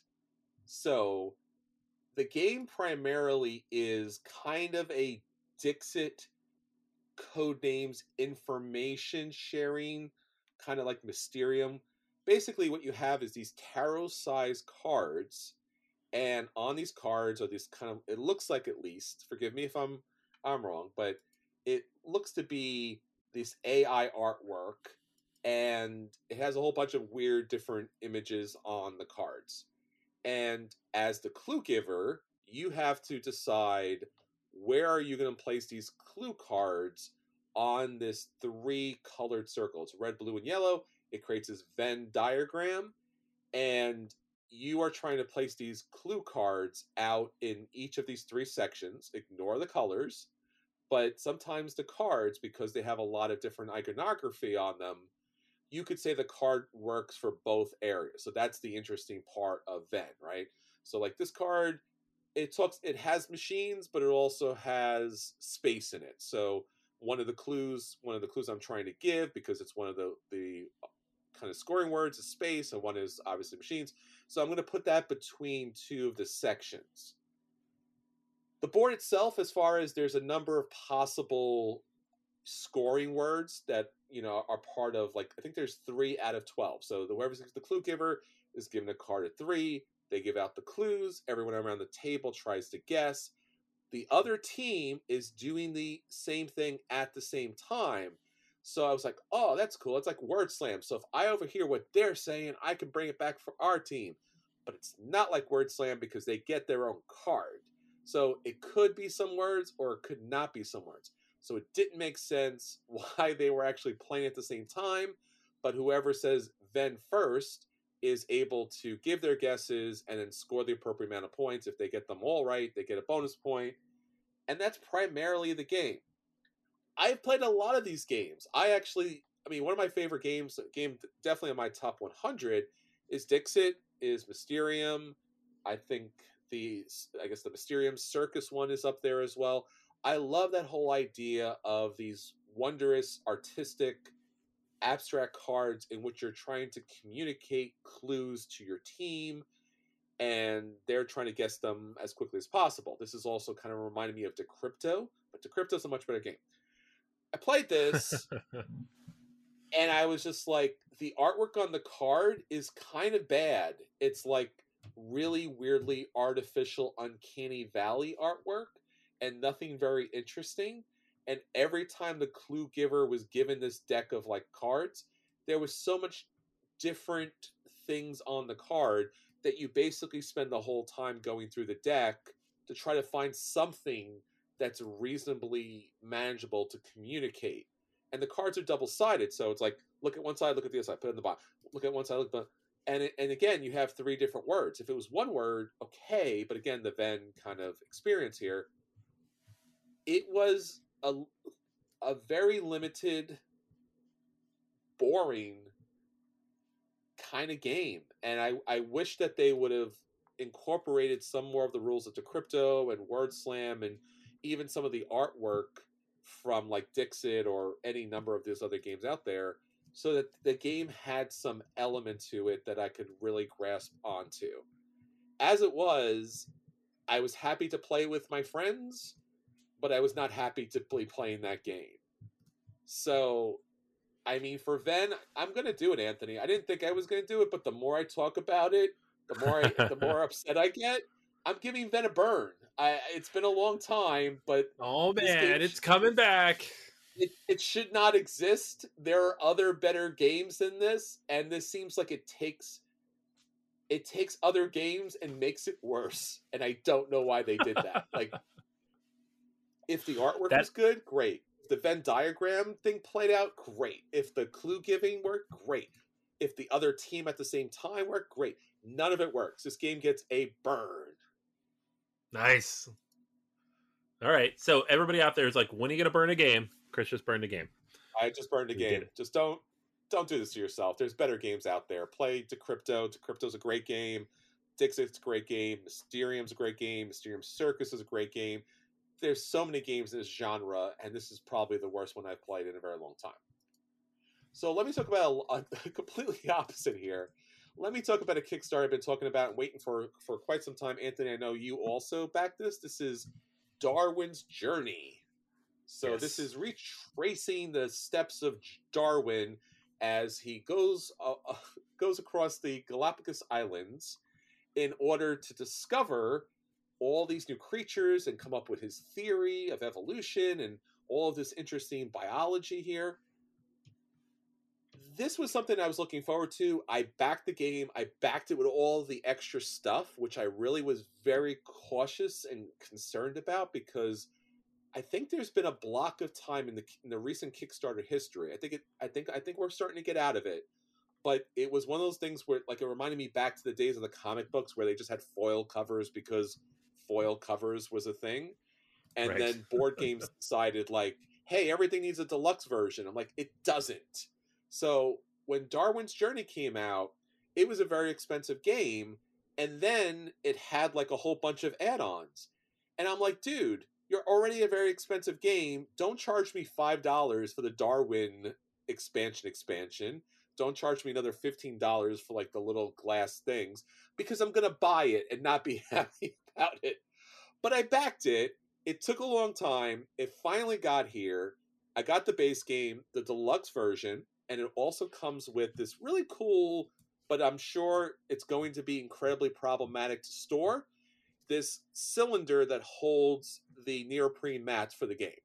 So the game primarily is kind of a Dixit Codenames information sharing, kind of like Mysterium. Basically what you have is these tarot size cards, and on these cards are these kind of, it looks like, at least, forgive me if I'm I'm wrong, but it looks to be this A I artwork, and it has a whole bunch of weird different images on the cards. And as the clue giver, you have to decide where are you going to place these clue cards on this three colored circle. It's red, blue, and yellow. It creates this Venn diagram, and you are trying to place these clue cards out in each of these three sections. Ignore the colors, but sometimes the cards, because they have a lot of different iconography on them, you could say the card works for both areas. So that's the interesting part of Venn, right? So like this card, it talks, it has machines, but it also has space in it. So one of the clues, one of the clues I'm trying to give, because it's one of the the kind of scoring words, is space, and one is obviously machines. So I'm going to put that between two of the sections. The board itself, as far as there's a number of possible scoring words that, you know, are part of, like, I think there's three out of twelve. So whoever's the clue giver is given a card of three. They give out the clues. Everyone around the table tries to guess. The other team is doing the same thing at the same time. So I was like, oh, that's cool. It's like Word Slam. So if I overhear what they're saying, I can bring it back for our team. But it's not like Word Slam because they get their own card. So it could be some words or it could not be some words. So it didn't make sense why they were actually playing at the same time. But whoever says Venn first is able to give their guesses and then score the appropriate amount of points. If they get them all right, they get a bonus point. And that's primarily the game. I've played a lot of these games. I actually, I mean, one of my favorite games, game definitely in my top one hundred, is Dixit, is Mysterium. I think the, I guess the Mysterium Circus one is up there as well. I love that whole idea of these wondrous, artistic, abstract cards in which you're trying to communicate clues to your team, and they're trying to guess them as quickly as possible. This is also kind of reminding me of Decrypto, but Decrypto's a much better game. I played this, and I was just like, the artwork on the card is kind of bad. It's like really weirdly artificial, uncanny valley artwork and nothing very interesting. And every time the clue giver was given this deck of like cards, there was so much different things on the card that you basically spend the whole time going through the deck to try to find something that's reasonably manageable to communicate. And the cards are double-sided, so it's like, look at one side, look at the other side, put it in the bottom. Look at one side, look at the... And, it, and again, you have three different words. If it was one word, okay, but again, the Venn kind of experience here, it was a, a very limited, boring kind of game. And I, I wish that they would have incorporated some more of the rules of Decrypto and Word Slam and even some of the artwork from like Dixit or any number of these other games out there, so that the game had some element to it that I could really grasp onto. As it was, I was happy to play with my friends, but I was not happy to be playing that game. So, I mean, for Venn, I'm going to do it, Anthony. I didn't think I was going to do it, but the more I talk about it, the more I, the more upset I get. I'm giving Venn a burn. I, it's been a long time, but oh man, it's coming back. It, it should not exist. There are other better games than this, and this seems like it takes it takes other games and makes it worse. And I don't know why they did that. Like, if the artwork that... was good, great. If the Venn diagram thing played out, great. If the clue giving worked, great. If the other team at the same time worked, great. None of it works. This game gets a burn. Nice. All right. So everybody out there is like, when are you going to burn a game? Chris just burned a game. I just burned a game. Just don't don't do this to yourself. There's better games out there. Play Decrypto. Decrypto's a great game. Dixit's a great game. Mysterium's a great game. Mysterium Circus is a great game. There's so many games in this genre, and this is probably the worst one I've played in a very long time. So let me talk about a, a completely opposite here. Let me talk about a Kickstarter I've been talking about and waiting for for quite some time. Anthony, I know you also backed this. This is Darwin's Journey. So yes. This is retracing the steps of Darwin as he goes uh, uh, goes across the Galapagos Islands in order to discover all these new creatures and come up with his theory of evolution and all of this interesting biology here. This was something I was looking forward to. I backed the game. I backed it with all the extra stuff, which I really was very cautious and concerned about, because I think there's been a block of time in the in the recent Kickstarter history. I think it. I think. I think we're starting to get out of it. But it was one of those things where, like, it reminded me back to the days of the comic books where they just had foil covers because foil covers was a thing, and right. Then board games decided, like, hey, everything needs a deluxe version. I'm like, it doesn't. So when Darwin's Journey came out, it was a very expensive game, and then it had like a whole bunch of add-ons, and I'm like, dude, you're already a very expensive game. Don't charge me five dollars for the Darwin expansion expansion. Don't charge me another fifteen dollars for like the little glass things, because I'm going to buy it and not be happy about it. But I backed it. It took a long time. It finally got here. I got the base game, the deluxe version, and it also comes with this really cool, but I'm sure it's going to be incredibly problematic to store, this cylinder that holds the neoprene mats for the game.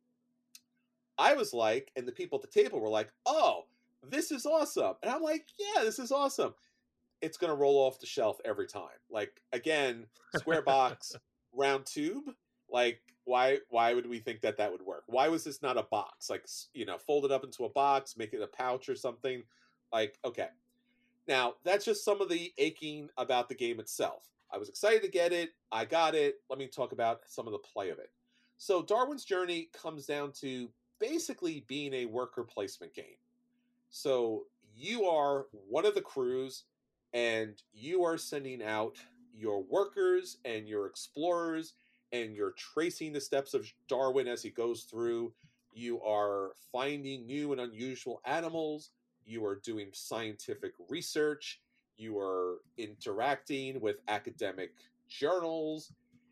I was like, and the people at the table were like, oh, this is awesome. And I'm like, yeah, this is awesome. It's going to roll off the shelf every time. Like, again, square box, round tube. Like, why why would we think that that would work? Why was this not a box? Like, you know, fold it up into a box, make it a pouch or something. Like, okay. Now, that's just some of the aching about the game itself. I was excited to get it. I got it. Let me talk about some of the play of it. So Darwin's Journey comes down to basically being a worker placement game. So you are one of the crews, and you are sending out your workers and your explorers, and you're tracing the steps of Darwin as he goes through. You are finding new and unusual animals. You are doing scientific research. You are interacting with academic journals.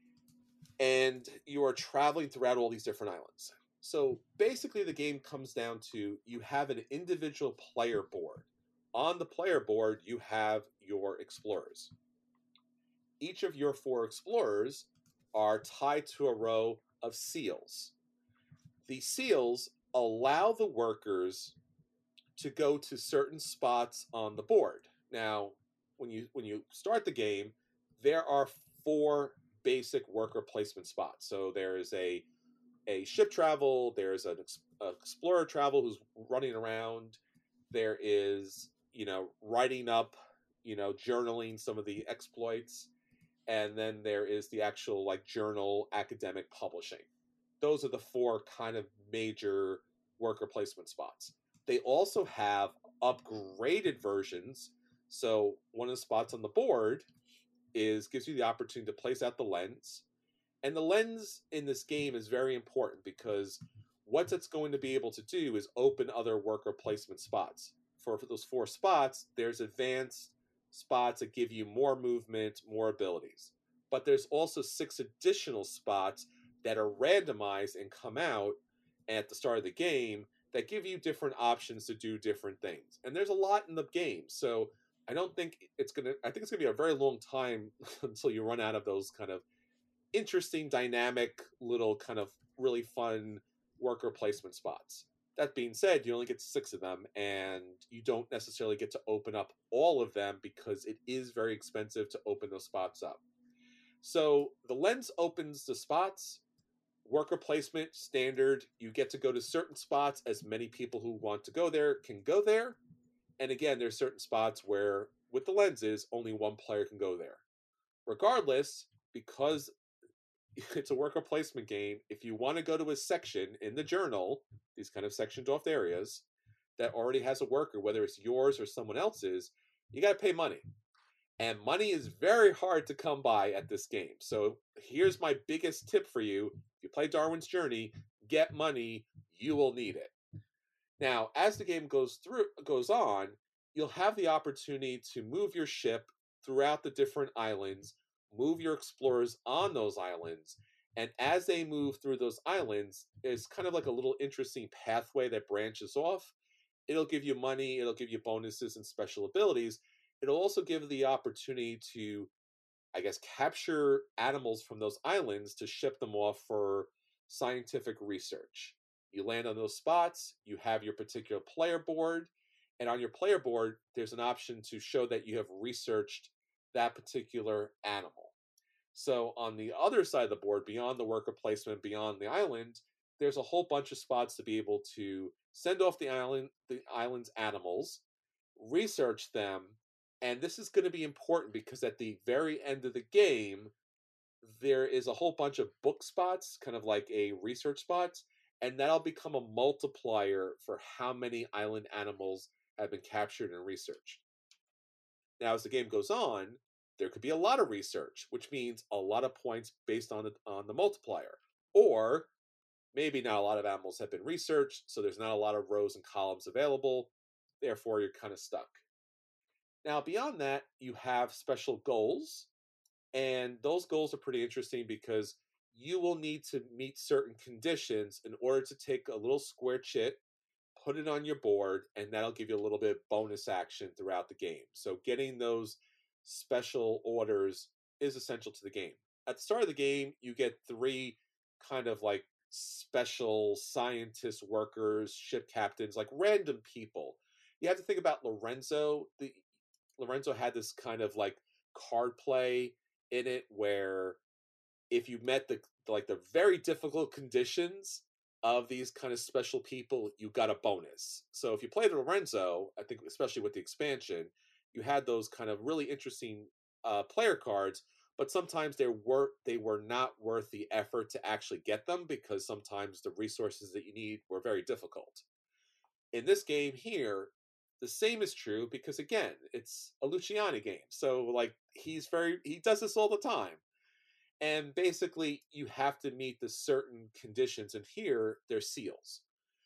And you are traveling throughout all these different islands. So basically the game comes down to, you have an individual player board. On the player board, you have your explorers. each of your four explorers are tied to a row of seals. The seals allow the workers to go to certain spots on the board. Now, when you when you start the game, there are four basic worker placement spots. So there is a a ship travel, there's an ex- explorer travel who's running around, there is, you know, writing up, you know, journaling some of the exploits, and then there is the actual like journal academic publishing. Those are the four kind of major worker placement spots. They also have upgraded versions. So one of the spots on the board is gives you the opportunity to place out the lens. And the lens in this game is very important because what it's going to be able to do is open other worker placement spots. For, for those four spots, there's advanced spots that give you more movement, more abilities. But there's also six additional spots that are randomized and come out at the start of the game that give you different options to do different things. And there's a lot in the game. So I don't think it's going to, I think it's going to be a very long time until you run out of those kind of interesting, dynamic, little kind of really fun worker placement spots. That being said, you only get six of them, and you don't necessarily get to open up all of them because it is very expensive to open those spots up. So the lens opens the spots. Worker placement, standard. You get to go to certain spots. As many people who want to go there can go there. And again, there's certain spots where, with the lenses, only one player can go there. Regardless, because it's a worker placement game, if you want to go to a section in the journal, these kind of sectioned off areas, that already has a worker, whether it's yours or someone else's, you got to pay money. And money is very hard to come by at this game. So here's my biggest tip for you. If you play Darwin's Journey, get money. You will need it. Now, as the game goes through goes on, you'll have the opportunity to move your ship throughout the different islands, move your explorers on those islands, and as they move through those islands, it's kind of like a little interesting pathway that branches off. It'll give you money, it'll give you bonuses and special abilities. It'll also give the opportunity to, I guess, capture animals from those islands to ship them off for scientific research. You land on those spots, you have your particular player board, and on your player board, there's an option to show that you have researched that particular animal. So on the other side of the board, beyond the worker placement, beyond the island, there's a whole bunch of spots to be able to send off the island, the island's animals, research them, and this is going to be important because at the very end of the game, there is a whole bunch of book spots, kind of like a research spots, and that'll become a multiplier for how many island animals have been captured and researched. Now, as the game goes on, there could be a lot of research, which means a lot of points based on the, on the multiplier. Or maybe not a lot of animals have been researched, so there's not a lot of rows and columns available. Therefore, you're kind of stuck. Now, beyond that, you have special goals. And those goals are pretty interesting because you will need to meet certain conditions in order to take a little square chit, put it on your board, and that'll give you a little bit of bonus action throughout the game. So getting those special orders is essential to the game. At the start of the game, you get three kind of like special scientist workers, ship captains, like random people. You have to think about Lorenzo. The Lorenzo had this kind of like card play in it where if you met the like the very difficult conditions of these kind of special people, you got a bonus. So if you played Lorenzo, I think especially with the expansion, you had those kind of really interesting uh, player cards, but sometimes they were they were not worth the effort to actually get them because sometimes the resources that you need were very difficult. In this game here, the same is true because again, it's a Luciani game. So like he's very he does this all the time. And basically you have to meet the certain conditions, and here they're seals.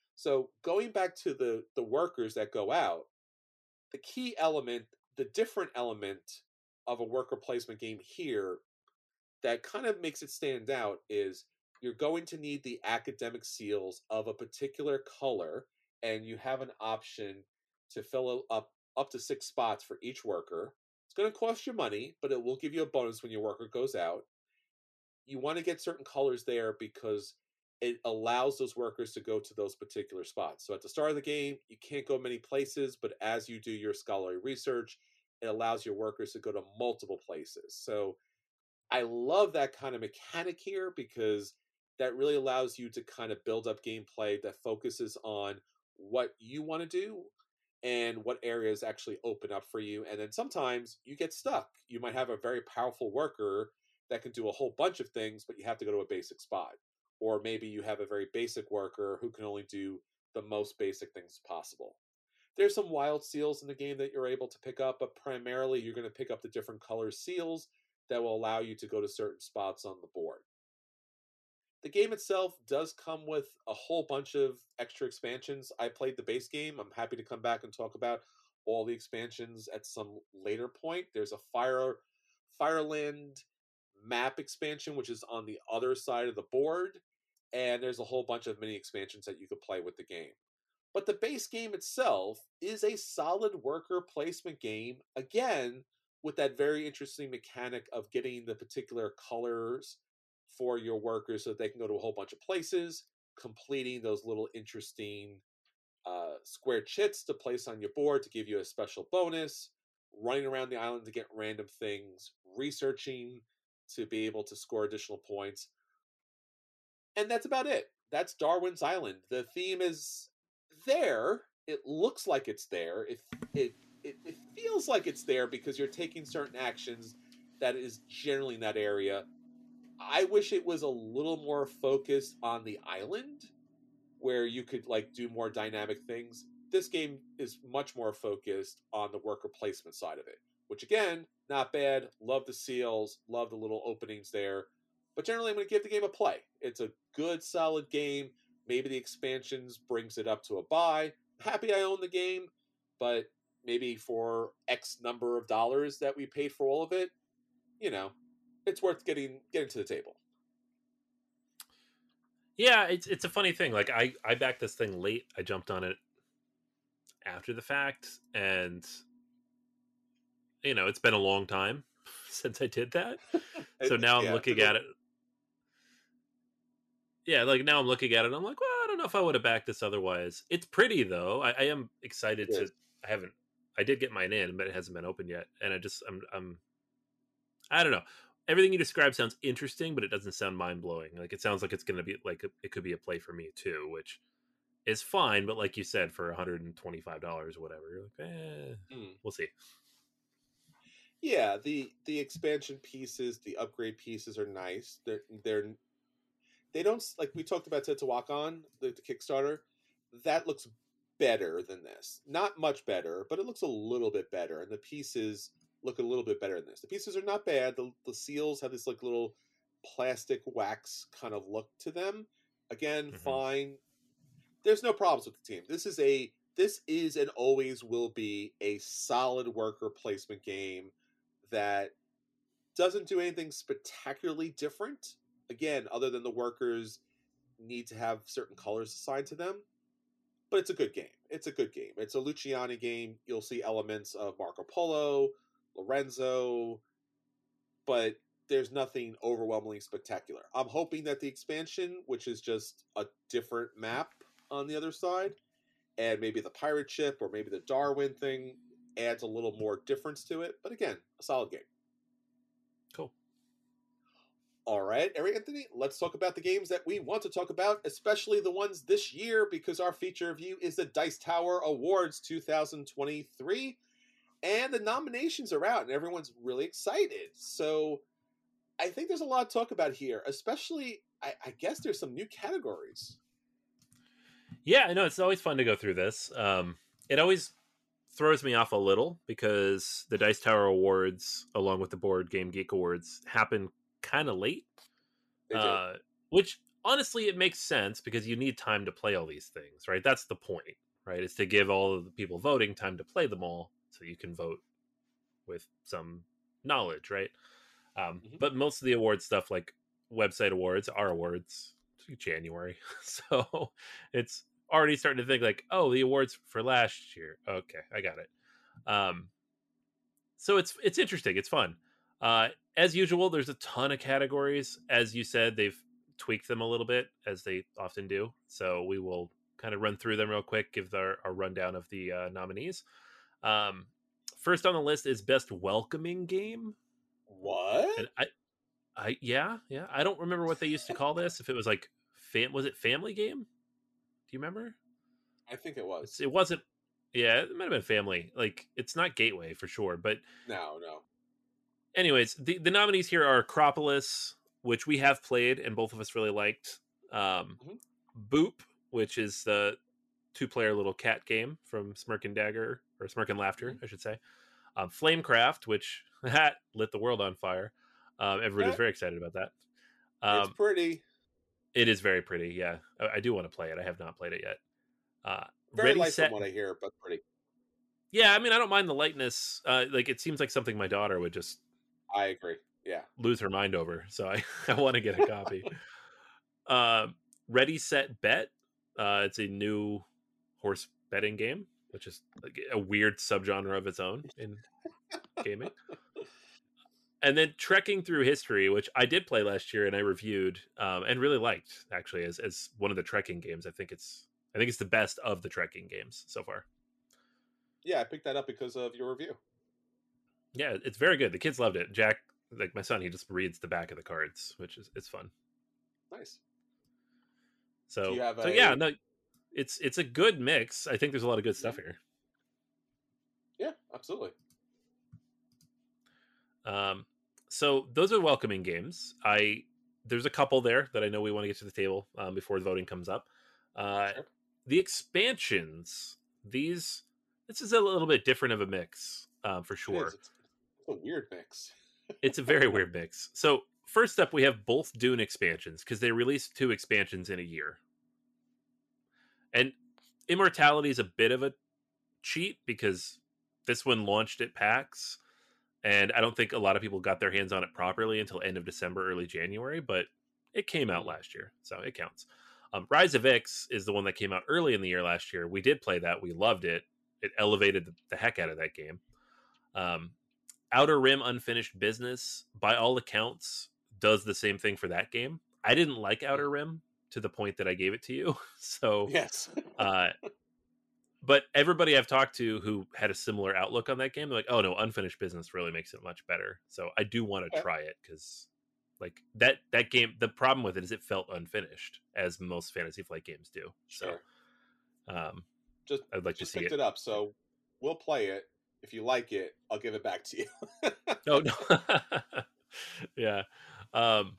So going back to the the workers that go out, the key element, the different element of a worker placement game here that kind of makes it stand out is you're going to need the academic seals of a particular color, and you have an option to fill up up to six spots for each worker. It's going to cost you money, but it will give you a bonus when your worker goes out. You want to get certain colors there because it allows those workers to go to those particular spots. So at the start of the game, you can't go many places, but as you do your scholarly research, it allows your workers to go to multiple places. So I love that kind of mechanic here because that really allows you to kind of build up gameplay that focuses on what you want to do and what areas actually open up for you. And then sometimes you get stuck. You might have a very powerful worker that can do a whole bunch of things, but you have to go to a basic spot. Or maybe you have a very basic worker who can only do the most basic things possible. There's some wild seals in the game that you're able to pick up, but primarily you're going to pick up the different color seals that will allow you to go to certain spots on the board. The game itself does come with a whole bunch of extra expansions. I played the base game. I'm happy to come back and talk about all the expansions at some later point. There's a Fire Fireland map expansion, which is on the other side of the board, and there's a whole bunch of mini expansions that you could play with the game. But the base game itself is a solid worker placement game, again, with that very interesting mechanic of getting the particular colors for your workers so that they can go to a whole bunch of places, completing those little interesting uh, square chits to place on your board to give you a special bonus, running around the island to get random things, researching to be able to score additional points. And that's about it. That's Darwin's Island. The theme is there. It looks like it's there. It, it, it, it feels like it's there because you're taking certain actions that is generally in that area. I wish it was a little more focused on the island where you could like do more dynamic things. This game is much more focused on the worker placement side of it, which again, not bad. Love the seals, love the little openings there. But generally, I'm going to give the game a play. It's a good, solid game. Maybe the expansions brings it up to a buy. Happy I own the game, but maybe for X number of dollars that we paid for all of it, you know, it's worth getting getting to the table. Yeah, it's it's a funny thing. Like I I backed this thing late. I jumped on it after the fact, and you know, it's been a long time since I did that. So now I'm yeah, looking at it. Yeah, like now I'm looking at it. And I'm like, well, I don't know if I would have backed this otherwise. It's pretty though. I, I am excited to. I haven't. I did get mine in, but it hasn't been open yet. And I just, I'm, I'm. I don't know. Everything you describe sounds interesting, but it doesn't sound mind blowing. Like it sounds like it's going to be like a, it could be a play for me too, which is fine. But like you said, for one hundred twenty-five dollars or whatever, you're like, eh, mm. we'll see. Yeah, the the expansion pieces, the upgrade pieces are nice. They're they're they don't like we talked about Teotihuacan, the, the Kickstarter. That looks better than this. Not much better, but it looks a little bit better, and the pieces look a little bit better than this. The pieces are not bad. The the seals have this like little plastic wax kind of look to them. Again, mm-hmm. fine. There's no problems with the team. This is a this is and always will be a solid worker placement game that doesn't do anything spectacularly different. Again, other than the workers need to have certain colors assigned to them. But it's a good game. It's a good game. It's a Luciani game. You'll see elements of Marco Polo, Lorenzo, but there's nothing overwhelmingly spectacular. I'm hoping that the expansion, which is just a different map on the other side, and maybe the pirate ship or maybe the Darwin thing adds a little more difference to it. But again, a solid game. Cool. All right, Eric Anthony, let's talk about the games that we want to talk about, especially the ones this year, because our feature review is the Dice Tower Awards twenty twenty-three, and the nominations are out, and everyone's really excited. So I think there's a lot to talk about here, especially, I, I guess there's some new categories. Yeah, I know, it's always fun to go through this. Um, it always throws me off a little, because the Dice Tower Awards, along with the Board Game Geek Awards, happen kind of late, uh, which honestly it makes sense because you need time to play all these things, right? That's the point, right? It's to give all of the people voting time to play them all so you can vote with some knowledge, right? Um, mm-hmm. But most of the award stuff, like website awards, are awards January, so it's already starting to think like, oh, the awards for last year. Okay, I got it. Um, so it's it's interesting. It's fun. Uh, as usual, there's a ton of categories. As you said, they've tweaked them a little bit, as they often do. So we will kind of run through them real quick, give our, our rundown of the uh, nominees. Um, first on the list is Best Welcoming Game. What? And I, I yeah, yeah. I don't remember what they used to call this. If it was like, fam- was it Family Game? Do you remember? I think it was. It's, it wasn't. Yeah, it might have been Family. Like, it's not Gateway for sure, but No, no. anyways, the, the nominees here are Acropolis, which we have played and both of us really liked. Um, Mhm. Boop, which is the two-player little cat game from Smirk and Dagger, or Smirk and Laughter, Mhm. I should say. Um, Flamecraft, which that lit the world on fire. Um, everybody was very excited about that. Um, It's pretty. it is very pretty, yeah. I, I do want to play it. I have not played it yet. Uh, Very Ready, light Set, from what I hear, but pretty. yeah, I mean, I don't mind the lightness. Uh, like, it seems like something my daughter would just I agree. Yeah. lose her mind over. So I, I want to get a copy. uh, Ready, Set, Bet. Uh, it's a new horse betting game, which is like a weird subgenre of its own in gaming. And then Trekking Through History, which I did play last year and I reviewed um, and really liked, actually, as, as one of the trekking games. I think it's I think it's the best of the trekking games so far. Yeah, I picked that up because of your review. Yeah, it's very good. The kids loved it. Jack, like my son, he just reads the back of the cards, which is it's fun. Nice. So, Do you have so a- yeah, no, it's it's a good mix. I think there's a lot of good stuff here. Yeah, absolutely. Um, so those are welcoming games. I there's a couple there that I know we want to get to the table um, before the voting comes up. Uh, Sure. The expansions, these this is a little bit different of a mix um, for It sure. is. It's, it's a weird mix. It's a very weird mix. So first up, we have both Dune expansions because they released two expansions in a year. And Immortality is a bit of a cheat because this one launched at PAX, and I don't think a lot of people got their hands on it properly until end of December, early January, but it came out last year, so it counts. Um, Rise of Ix is the one that came out early in the year last year. We did play that. We loved it. It elevated the, the heck out of that game. Um, Outer Rim Unfinished Business, by all accounts, does the same thing for that game. I didn't like Outer Rim to the point that I gave it to you. So, Yes. uh, but everybody I've talked to who had a similar outlook on that game, they're like, oh no, Unfinished Business really makes it much better. So I do want to Okay. try it because like that, that game, the problem with it is it felt unfinished, as most Fantasy Flight games do. Sure. So um, Just I'd like just to see picked it. it up, so we'll play it. If you like it, I'll give it back to you. Oh no. Yeah. Um,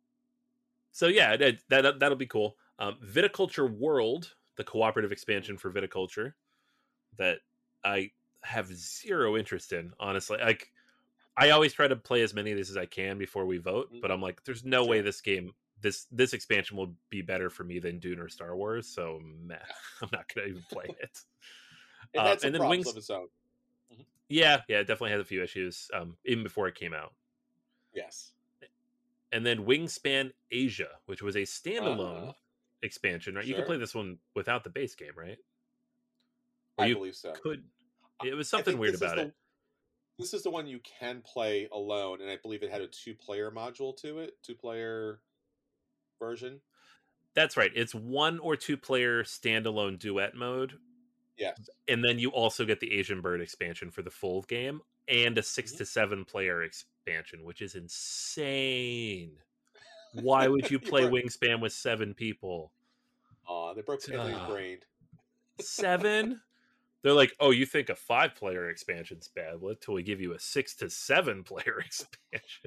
so yeah, that, that that'll be cool. Um, Viticulture World, the cooperative expansion for viticulture, that I have zero interest in, honestly. Like, I always try to play as many of these as I can before we vote, but I'm like, there's no way Sure. this game, this this expansion will be better for me than Dune or Star Wars. So meh, I'm not gonna even play it. It Uh, had some and then problems Wings- of its own. Yeah, yeah, it definitely has a few issues, um, even before it came out. Yes. And then Wingspan Asia, which was a standalone Uh-huh. expansion, right? You could Sure. play this one without the base game, right? Or I you believe so. could. It was I something think weird this is about the- it. This is the one you can play alone, and I believe it had a two-player module to it, two-player version. That's right. It's one or two player standalone duet mode, Yes. and then you also get the Asian Bird expansion for the full game, and a six Mhm. to seven player expansion, which is insane. Why would you You play broke- Wingspan with seven people? Aw, they broke Anthony's Ah. brain. Seven? They're like, oh, you think a five player expansion's bad? Wait till we give you a six to seven player expansion.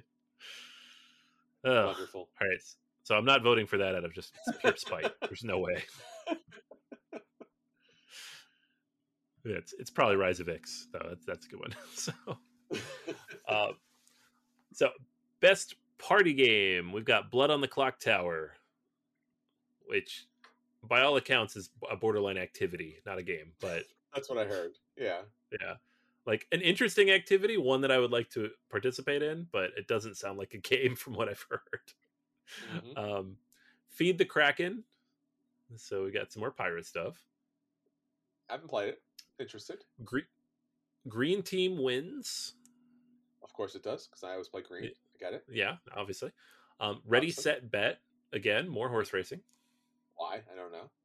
Ugh. Wonderful. All right. So I'm not voting for that out of just pure spite. There's no way. Yeah, it's it's probably Rise of Ix, though. That's that's a good one. So, uh, so best party game, we've got Blood on the Clock Tower, which, by all accounts, is a borderline activity, not a game. But That's what I heard. Yeah. yeah, like an interesting activity, one that I would like to participate in, but it doesn't sound like a game from what I've heard. Mhm. Um, Feed the Kraken. So we got some more pirate stuff. I haven't played it. Interested. Green, Green Team Wins. course it does, because I always play green. I got it. Yeah, obviously. Um, Ready, Obviously. Set, Bet. Again, more horse racing. Why? I don't know.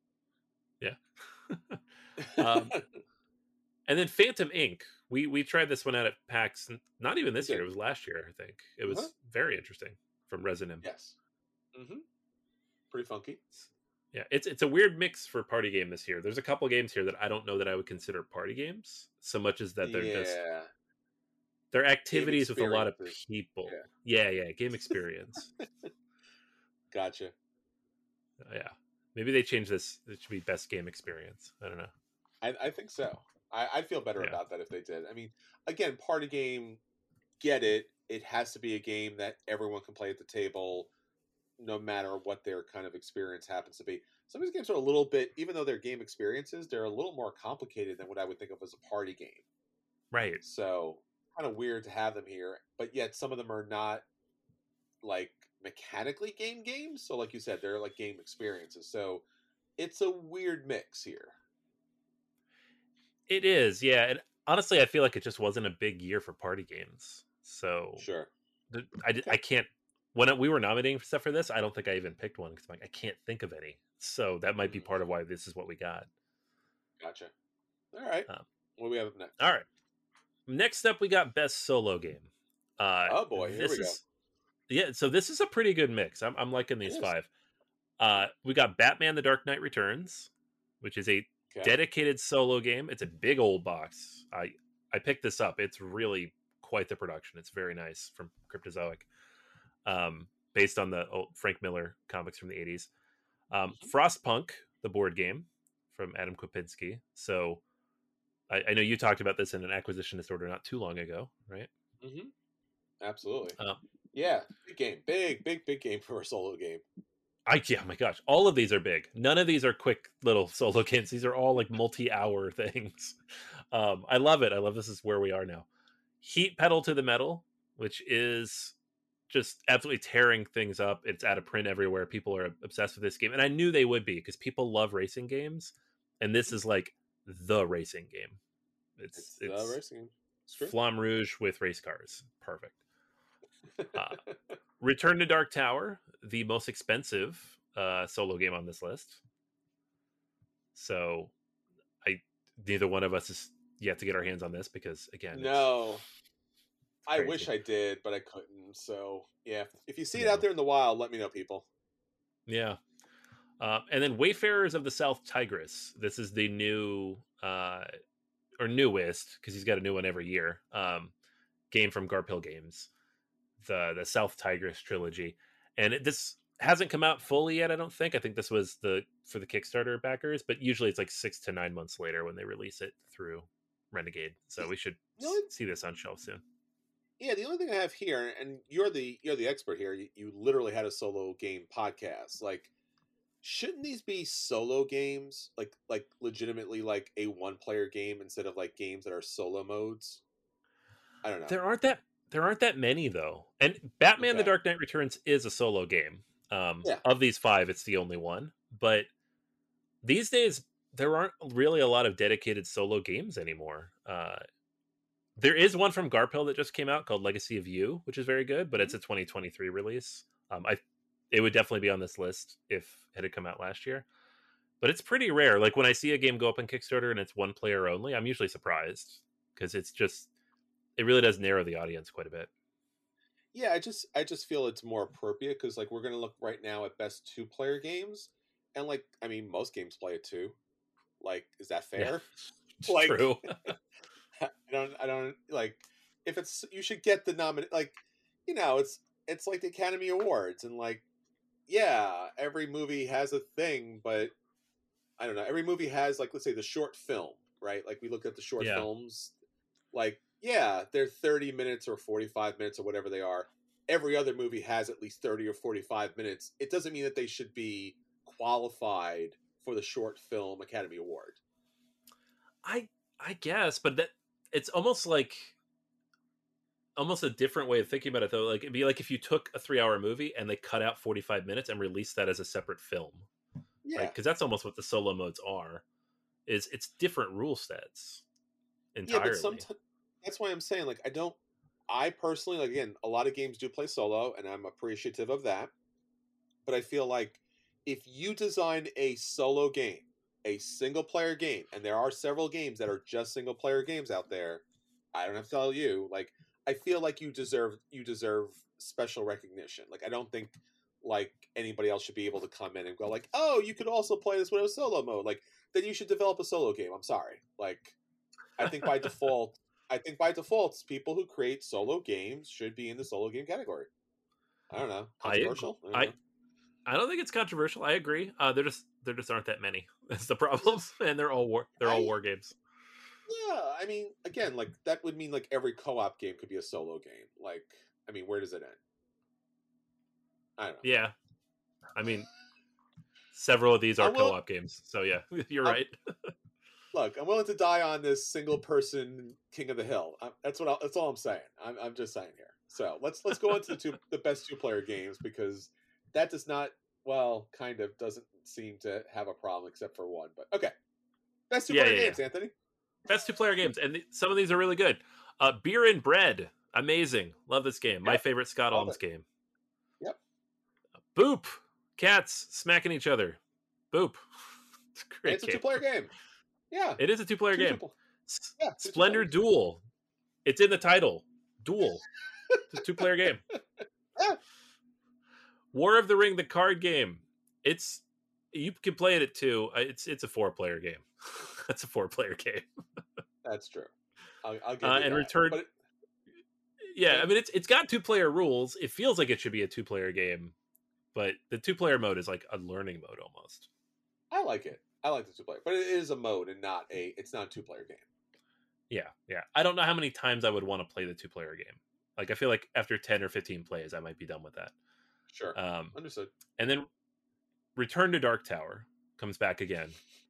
Yeah. um, and then Phantom Incorporated. We we tried this one out at PAX. Not even this We year. did. It was last year, I think. It was Uh-huh. very interesting from Resident. Yes. Mm-hmm. Pretty funky. Yeah, it's it's a weird mix for party game this year. There's a couple games here that I don't know that I would consider party games so much as that they're yeah. just they're activities with a lot of experiences. people. Yeah. Yeah, yeah, game experience. Gotcha. Uh, yeah, maybe they change this. It should be best game experience. I don't know. I, I think so. I, I'd feel better Yeah. about that if they did. I mean, again, party game, get it. It has to be a game that everyone can play at the table, no matter what their kind of experience happens to be. Some of these games are a little bit, even though they're game experiences, they're a little more complicated than what I would think of as a party game. Right. So, kind of weird to have them here, but yet some of them are not like mechanically game games. So, like you said, they're like game experiences. So, it's a weird mix here. It is, yeah. And honestly, I feel like it just wasn't a big year for party games. So Sure. th- I, di- I can't. When we were nominating stuff for this, I don't think I even picked one because I'm like, I can't think of any. So that might be Mm. part of why this is what we got. Gotcha. All right. Um, what do we have up next? All right. Next up, we got best solo game. Uh, Oh boy, here this we go. is, Yeah, so this is a pretty good mix. I'm, I'm liking these It is. five. Uh, we got Batman: The Dark Knight Returns, which is a Okay. dedicated solo game. It's a big old box. I I picked this up. It's really quite the production. It's very nice from Cryptozoic, um, based on the old Frank Miller comics from the eighties. Um, Mhm. Frostpunk, the board game from Adam Kwapinski. So I, I know you talked about this in an acquisition disorder not too long ago, right? Mm-hmm. Absolutely. Um, Yeah, big game, big, big, big game for a solo game. I yeah, my gosh, all of these are big. None of these are quick little solo games. These are all like multi-hour things. Um, I love it. I love this is where we are now. Heat Pedal to the Metal, which is just absolutely tearing things up. It's out of print everywhere. People are obsessed with this game, and I knew they would be because people love racing games, and this is like the racing game. It's It's, it's, the racing game. It's true. Flamme Rouge with race cars. Perfect. Uh, Return to Dark Tower, the most expensive uh, solo game on this list. So, I neither one of us is yet to get our hands on this because again, it's- no, it's I crazy. wish I did, but I couldn't. So yeah, if you see it Yeah. out there in the wild, let me know, people. Yeah. Uh, and then Wayfarers of the South Tigris. This is the new uh, or newest because he's got a new one every year. Um, game from Garphill Games, the the South Tigris trilogy, and it, this hasn't come out fully yet. I don't think. I think this was the for the Kickstarter backers, but usually it's like six to nine months later when they release it through Renegade. So we should The only- see this on shelf soon. Yeah, the only thing I have here, and you're the you're the expert here. You, you literally had a solo game podcast. Like, shouldn't these be solo games? Like, like legitimately like a one player game instead of like games that are solo modes. I don't know. There aren't that there aren't that many though. And Batman: The Okay. Dark Knight Returns is a solo game. Um, Yeah. Of these five, it's the only one. But these days, there aren't really a lot of dedicated solo games anymore. Uh, there is one from Garphill that just came out called Legacy of You, which is very good, but it's a twenty twenty-three release. Um, I it would definitely be on this list if it had come out last year. But it's pretty rare. Like when I see a game go up on Kickstarter and it's one player only, I'm usually surprised because it's just it really does narrow the audience quite a bit. Yeah, I just I just feel it's more appropriate because like we're gonna look right now at best two player games, and like I mean most games play it two. Like, is that fair? Like- True. I don't I don't like if it's you should get the nomin like you know it's it's like the Academy Awards and like yeah every movie has a thing but I don't know every movie has like let's say the short film right like we look at the short Yeah. films like yeah they're thirty minutes or forty-five minutes or whatever they are. Every other movie has at least thirty or forty-five minutes. It doesn't mean that they should be qualified for the short film Academy Award. I I guess, but that it's almost like almost a different way of thinking about it though. Like it'd be like if you took a three hour movie and they cut out forty-five minutes and released that as a separate film. Yeah. Right? Because that's almost what the solo modes are. Is it's different rule sets entirely. Yeah, but sometimes that's why I'm saying like I don't I personally, like, again, a lot of games do play solo, and I'm appreciative of that. But I feel like if you design a solo game, a single player game, and there are several games that are just single player games out there, I don't have to tell you, like, I feel like you deserve you deserve special recognition. Like, I don't think like anybody else should be able to come in and go like, oh, you could also play this with a solo mode. Like, then you should develop a solo game. I'm sorry. Like, I think by default, I think by default, people who create solo games should be in the solo game category. I don't know. Controversial? I, I, don't I, know. I don't think it's controversial. I agree. Uh, there just there just aren't that many. That's the problem, and they're all war. They're I, all war games. Yeah, I mean, again, like that would mean like every co-op game could be a solo game. Like, I mean, where does it end? I don't know. Yeah, I mean, several of these are will, co-op games. So yeah, you're I'm, right. Look, I'm willing to die on this single-person King of the Hill. I'm, that's what. I'll, that's all I'm saying. I'm, I'm just saying here. So let's let's go into the two the best two-player games, because that does not, well, kind of doesn't seem to have a problem except for one. But okay, best two-player yeah, yeah, games, yeah. Anthony. Best two-player games, and th- some of these are really good. Uh, Beer and Bread, amazing. Love this game. Yep. My favorite Scott Alms game. Yep. Boop, cats smacking each other. Boop. It's a great. It's game. a two-player game. Yeah, it is a two-player two game. Two, yeah, Splendor Duel. It's in the title. Duel. It's a two-player game. Yeah. War of the Ring, the card game. It's you can play it at two. It's it's a four-player game. That's a four-player game. That's true. I'll, I'll give you uh, that. And return. It, yeah, I mean it's it's got two-player rules. It feels like it should be a two-player game, but the two-player mode is like a learning mode almost. I like it. I like the two-player, but it is a mode and not a. It's not a two-player game. Yeah, yeah. I don't know how many times I would want to play the two-player game. Like I feel like after ten or fifteen plays, I might be done with that. Sure. Um, Understood. And then Return to Dark Tower comes back again.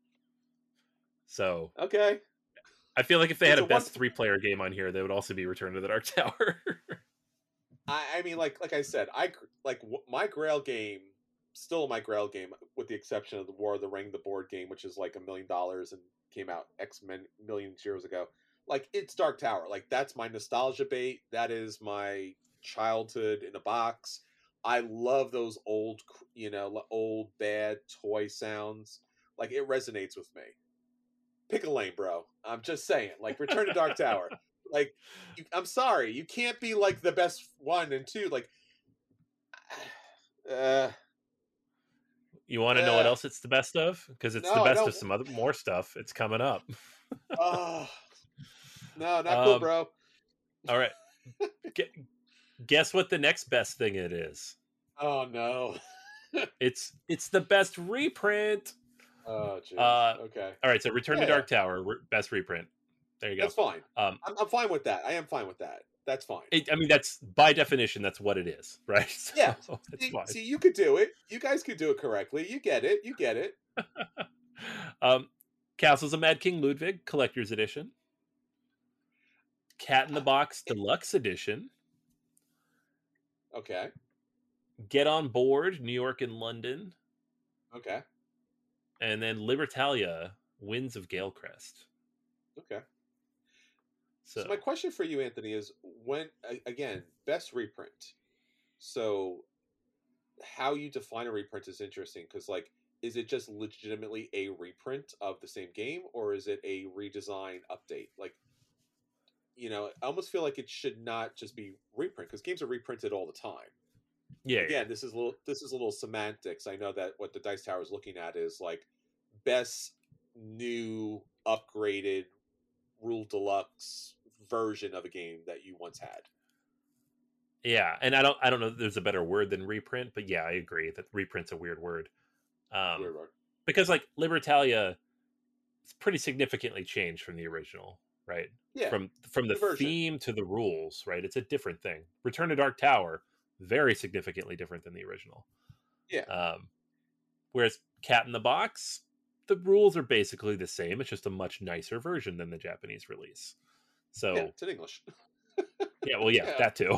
So okay. I feel like if they it's had a, a best one... three-player game on here, they would also be Return to the Dark Tower. I, I mean, like like I said, I like my Grail game. Still my Grail game, with the exception of the War of the Ring, the board game, which is like a million dollars and came out X men million years ago. Like, it's Dark Tower. Like, that's my nostalgia bait. That is my childhood in a box. I love those old, you know, old bad toy sounds. Like, it resonates with me. Pick a lane, bro. I'm just saying. Like, Return to Dark Tower. Like, you, I'm sorry, you can't be like the best one and two. Like, uh. You want to know what else it's the best of? Because it's no, the best of some other more stuff. It's coming up. Oh, no, not cool, um, bro. All right. Gu- guess what the next best thing it is? Oh no. it's it's the best reprint. Oh, jeez. Uh, okay. All right. So Return yeah, to Dark yeah. Tower, best reprint. There you go. That's fine. Um, I'm, I'm fine with that. I am fine with that. That's fine. It, I mean, that's by definition, that's what it is, right? So, yeah. it's see, fine. see, you could do it. You guys could do it correctly. You get it. You get it. um, Castles of Mad King Ludwig Collector's Edition. Cat in the Box Deluxe Edition. Okay. Get on Board, New York and London. Okay. And then Libertalia, Winds of Galecrest. Okay. So, so my question for you, Anthony, is when, again, best reprint. So how you define a reprint is interesting, because, like, is it just legitimately a reprint of the same game, or is it a redesign update? Like, you know, I almost feel like it should not just be reprint, because games are reprinted all the time. Yeah. Again, this is a little this is a little semantics. I know that what the Dice Tower is looking at is like best new upgraded rule deluxe version of a game that you once had. Yeah, and I don't I don't know if there's a better word than reprint, but yeah, I agree that reprint's a weird word. Um, weird word. Because like Libertalia, it's pretty significantly changed from the original, right? Yeah. From from the version. theme to the rules, right? It's a different thing. Return to Dark Tower, very significantly different than the original. Yeah. Um, whereas Cat in the Box, the rules are basically the same. It's just a much nicer version than the Japanese release. So yeah, it's in English. yeah, well, yeah, yeah. that too.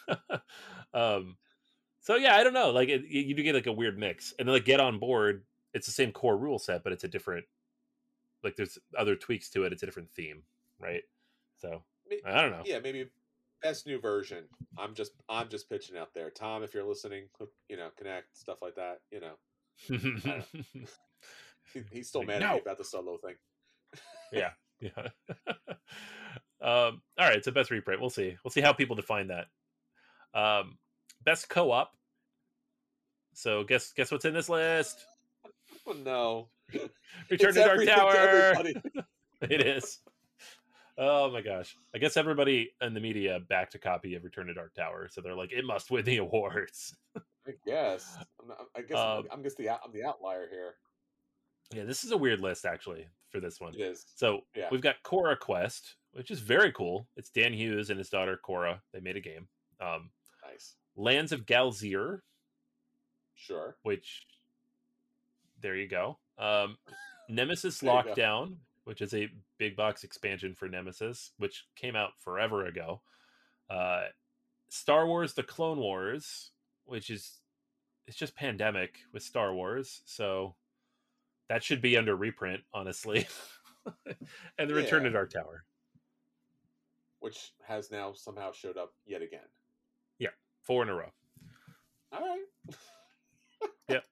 um, so yeah, I don't know. Like it, you do get like a weird mix, and then like Get on Board, it's the same core rule set, but it's a different. Like there's other tweaks to it. It's a different theme, right? So maybe, I don't know. Yeah, maybe, best new version. I'm just I'm just pitching out there, Tom. If you're listening, you know, connect stuff like that. You know, I don't know. he, he's still Like, mad no. at me about the solo thing. Yeah, yeah. um, all right, so best reprint. We'll see. We'll see how people define that. Um, best co-op. So guess guess what's in this list? Oh no! Return It's to Dark everything to Tower. everybody. It is. Oh my gosh! I guess everybody in the media backed a copy of Return to Dark Tower, so they're like, it must win the awards. I guess. I'm not, I guess Um, I'm just the out- I'm the outlier here. Yeah, this is a weird list actually for this one. It is. So Yeah. we've got Cora Quest, which is very cool. It's Dan Hughes and his daughter Cora. They made a game. Um, Nice. Lands of Galzir, Sure. which there you go. Um, Nemesis There you go. Lockdown, which is a big box expansion for Nemesis, which came out forever ago. Uh, Star Wars: The Clone Wars, which is it's just Pandemic with Star Wars, so that should be under reprint, honestly. And the Return Yeah. to Dark Tower, Which has now somehow showed up yet again. four in a row. All right. Yep.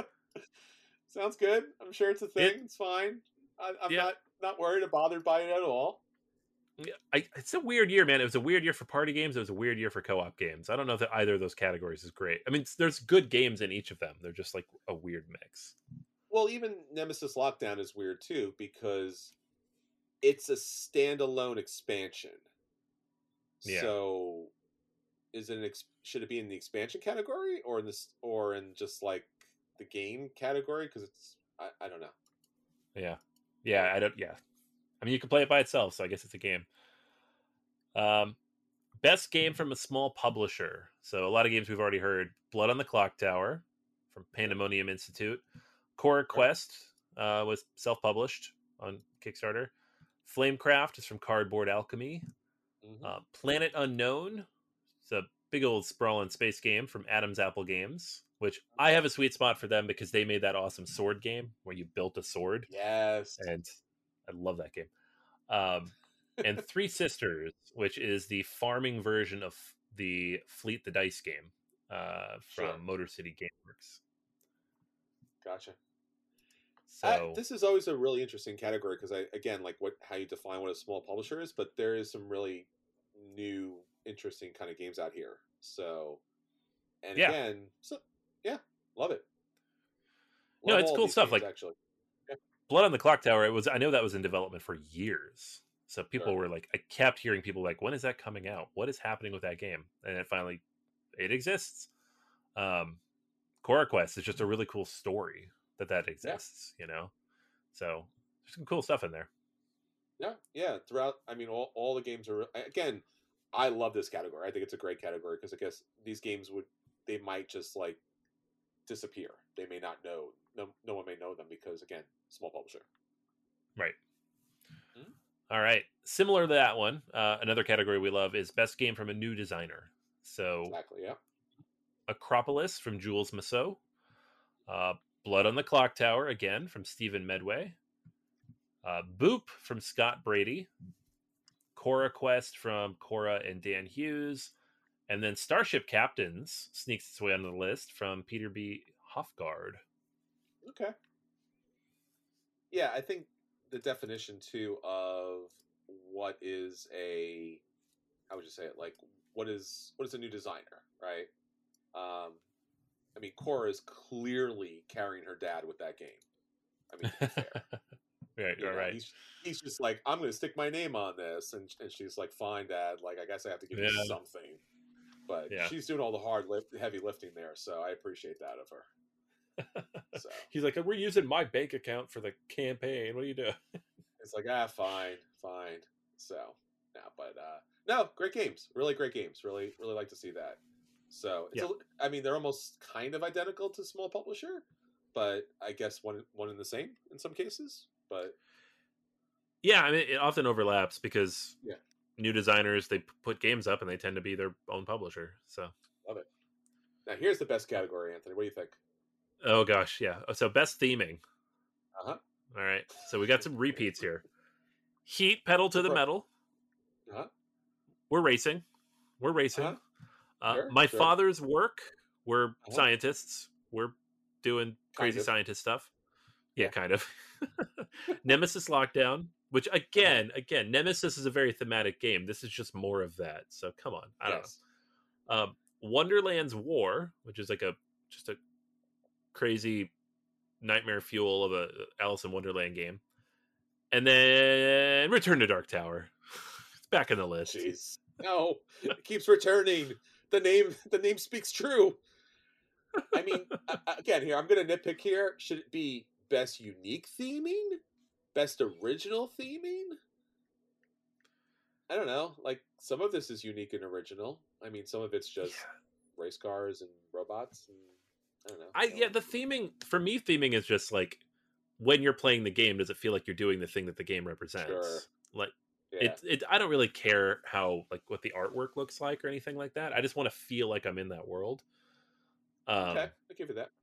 Sounds good. I'm sure it's a thing. It- it's fine. I, I'm Yeah. not not worried or bothered by it at all. Yeah, I, it's a weird year, man. It was a weird year for party games. It was a weird year for co-op games. I don't know that either of those categories is great. I mean, there's good games in each of them. They're just like a weird mix. Well, even Nemesis Lockdown is weird too because it's a standalone expansion. Yeah. So, is it an ex- should it be in the expansion category or in this or in just like the game category? Because it's I, I don't know. Yeah. Yeah, I don't yeah. I mean, you can play it by itself, so I guess it's a game. Um best game from a small publisher. So a lot of games we've already heard. Blood on the Clock Tower from Pandemonium Institute. Cora Quest uh, was self-published on Kickstarter. Flamecraft is from Cardboard Alchemy. Mhm. Uh, Planet Unknown. It's a big old sprawling space game from Adam's Apple Games, which I have a sweet spot for them because they made that awesome sword game where you built a sword. Yes. And I love that game. Um, and Three Sisters, which is the farming version of the Fleet the Dice game uh, from Sure. Motor City Gameworks. Gotcha. So I, this is always a really interesting category because I again like what how you define what a small publisher is, but there is some really new, interesting kind of games out here. So, and Yeah. again, so yeah, love it. No, Love it's all cool these stuff, games, like- actually, Blood on the Clock Tower, it was I know that was in development for years. So people Sure. were like, I kept hearing people like, when is that coming out? What is happening with that game? And it finally, it exists. Um, Cora Quest is just a really cool story that that exists, you know? So there's some cool stuff in there. yeah, yeah. Throughout, I mean, all all the games are again. I love this category. I think it's a great category because I guess these games would they might just like disappear. They may not know. No, no one may know them because again, small publisher. Right. Mhm. All right. Similar to that one, uh, another category we love is best game from a new designer. So Exactly. Yeah. Acropolis from Jules Massot. Uh, Blood on the Clock Tower, again, from Stephen Medway. Uh, Boop from Scott Brady. Cora Quest from Cora and Dan Hughes. And then Starship Captains sneaks its way onto the list from Peter B. Hofgaard. Okay. Yeah, I think the definition too of what is a how would you say it? Like what is what is a new designer, right? Um I mean Cora is clearly carrying her dad with that game. I mean, to be fair. Right, You right, know, right. He's, he's just like, I'm going to stick my name on this, and and she's like, fine, Dad. Like, I guess I have to give Yeah. you something. But Yeah. she's doing all the hard lift, heavy lifting there, so I appreciate that of her. So He's like, we're using my bank account for the campaign. What do you do? it's like, ah, fine, fine. So yeah, but uh, no, great games, really great games. Really, really like to see that. So it's, Yeah. a, I mean, they're almost kind of identical to small publisher, but I guess one one in the same in some cases. But Yeah, I mean, it often overlaps because Yeah. new designers, they p- put games up and they tend to be their own publisher. So, love it. Now here's the best category, Anthony. What do you think? oh gosh, yeah. So, best theming. Uh huh. All right. So, we got some repeats here. Heat, Pedal to the Pro- Metal. Uh huh. We're racing. We're racing. Uh-huh. Uh, Sure, my sure. father's work, we're Uh-huh. scientists. We're doing crazy Kind of. scientist stuff. Yeah, Yeah. kind of. Nemesis Lockdown, which Uh-huh. again, again, Nemesis is a very thematic game. This is just more of that. So come on, I don't Yes. know. Um, Wonderland's War, which is like a just a crazy nightmare fuel of a Alice in Wonderland game, and then Return to Dark Tower. It's back in the list. Jeez. No, it keeps returning. The name, the name speaks true. I mean, uh, again, here I'm going to nitpick here. Should it be best unique theming, best original theming? I don't know. Like some of this is unique and original. I mean, some of it's just Yeah. race cars and robots. And I don't know. I yeah, the theming for me, theming is just like when you're playing the game, does it feel like you're doing the thing that the game represents? Sure. Like Yeah. it, it. I don't really care how like what the artwork looks like or anything like that. I just want to feel like I'm in that world. Um, Okay, I give you that.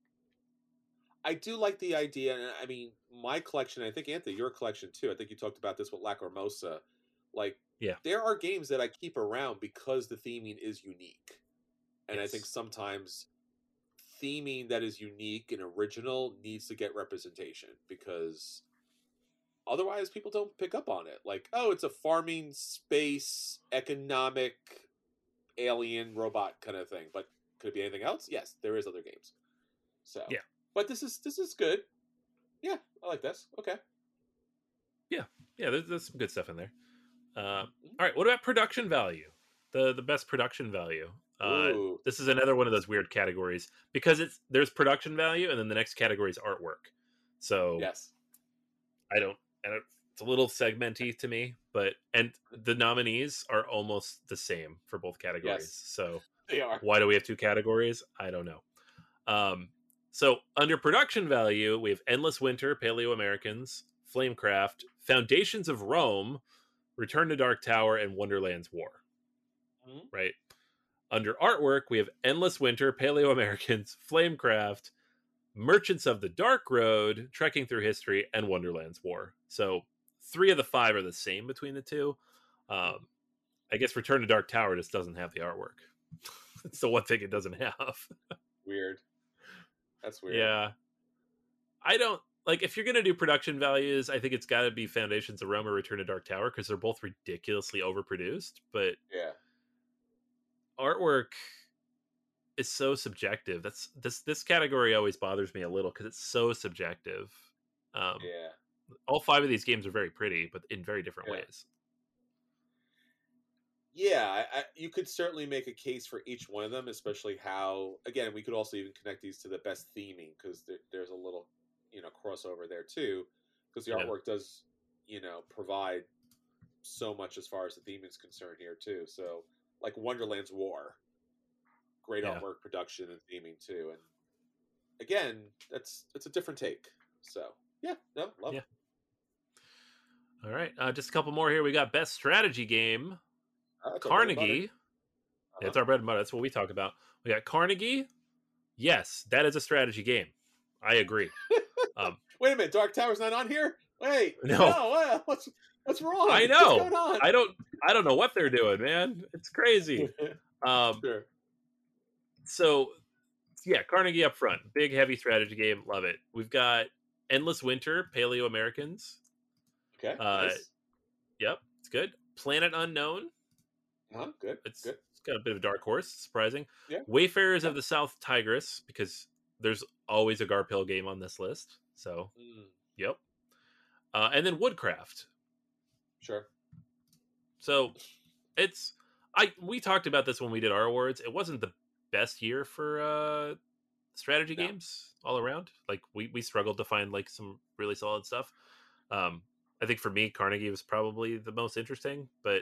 I do like the idea, and I mean, my collection. I think Anthony, your collection too. I think you talked about this with Lacrimosa. Like, Yeah. there are games that I keep around because the theming is unique, and I think Yes. sometimes theming that is unique and original needs to get representation because otherwise people don't pick up on it. Like, oh, it's a farming, space, economic, alien, robot kind of thing, but could it be anything else? Yes, there is other games. So Yeah. but this is this is good. Yeah, I like this. Okay. Yeah, yeah. There's, there's some good stuff in there. Uh, all right, what about production value? The the best production value. Uh, Ooh. this is another one of those weird categories because it's there's production value and then the next category is artwork. So Yes. I don't, I don't. It's a little segmenty to me, but and the nominees are almost the same for both categories. Yes. So They are. why do we have two categories? I don't know. Um, so under production value, we have Endless Winter, Paleo Americans, Flamecraft, Foundations of Rome, Return to Dark Tower, and Wonderland's War. Mhm. Right. Under artwork, we have Endless Winter, Paleo Americans, Flamecraft, Merchants of the Dark Road, Trekking Through History, and Wonderland's War. So three of the five are the same between the two. Um, I guess Return to Dark Tower just doesn't have the artwork. It's the one thing it doesn't have. Weird. That's weird. Yeah. I don't like if you're going to do production values, I think it's got to be Foundations of Rome or Return to Dark Tower because they're both ridiculously overproduced. But Yeah. artwork is so subjective. That's this this category always bothers me a little because it's so subjective. Um, Yeah. all five of these games are very pretty, but in very different Yeah. ways. Yeah, I, I, you could certainly make a case for each one of them, especially how, again, we could also even connect these to the best theming because there, there's a little, you know, crossover there too, because the Yeah. artwork does, you know, provide so much as far as the theme is concerned here too. So, like Wonderland's War, great Yeah. artwork, production, and theming too. And again, that's it's a different take. So, yeah, no, love Yeah. it. All right, uh, just a couple more here. We got best strategy game. All right, that's our bread and butter. Carnegie. Uh-huh. It's our bread and butter. That's what we talk about. We got Carnegie. Yes, that is a strategy game. I agree. Um, Wait a minute, Dark Tower's not on here? Wait, No. no, what- what's what's wrong? I know. What's going on? I don't. I don't know what they're doing, man. It's crazy. Um, Sure. so, yeah, Carnegie up front. Big, heavy strategy game. Love it. We've got Endless Winter, Paleo Americans. Okay. Uh, nice. Yep, it's good. Planet Unknown. Uh-huh, good. It's, good. it's got a bit of a dark horse. Surprising. Yeah. Wayfarers of the South Tigris, because there's always a Garphill game on this list. So, Mm, yep. Uh, and then Woodcraft. sure. So it's I we talked about this when we did our awards. It wasn't the best year for uh strategy No. games all around. Like we we struggled to find like some really solid stuff. Um I think for me Carnegie was probably the most interesting, but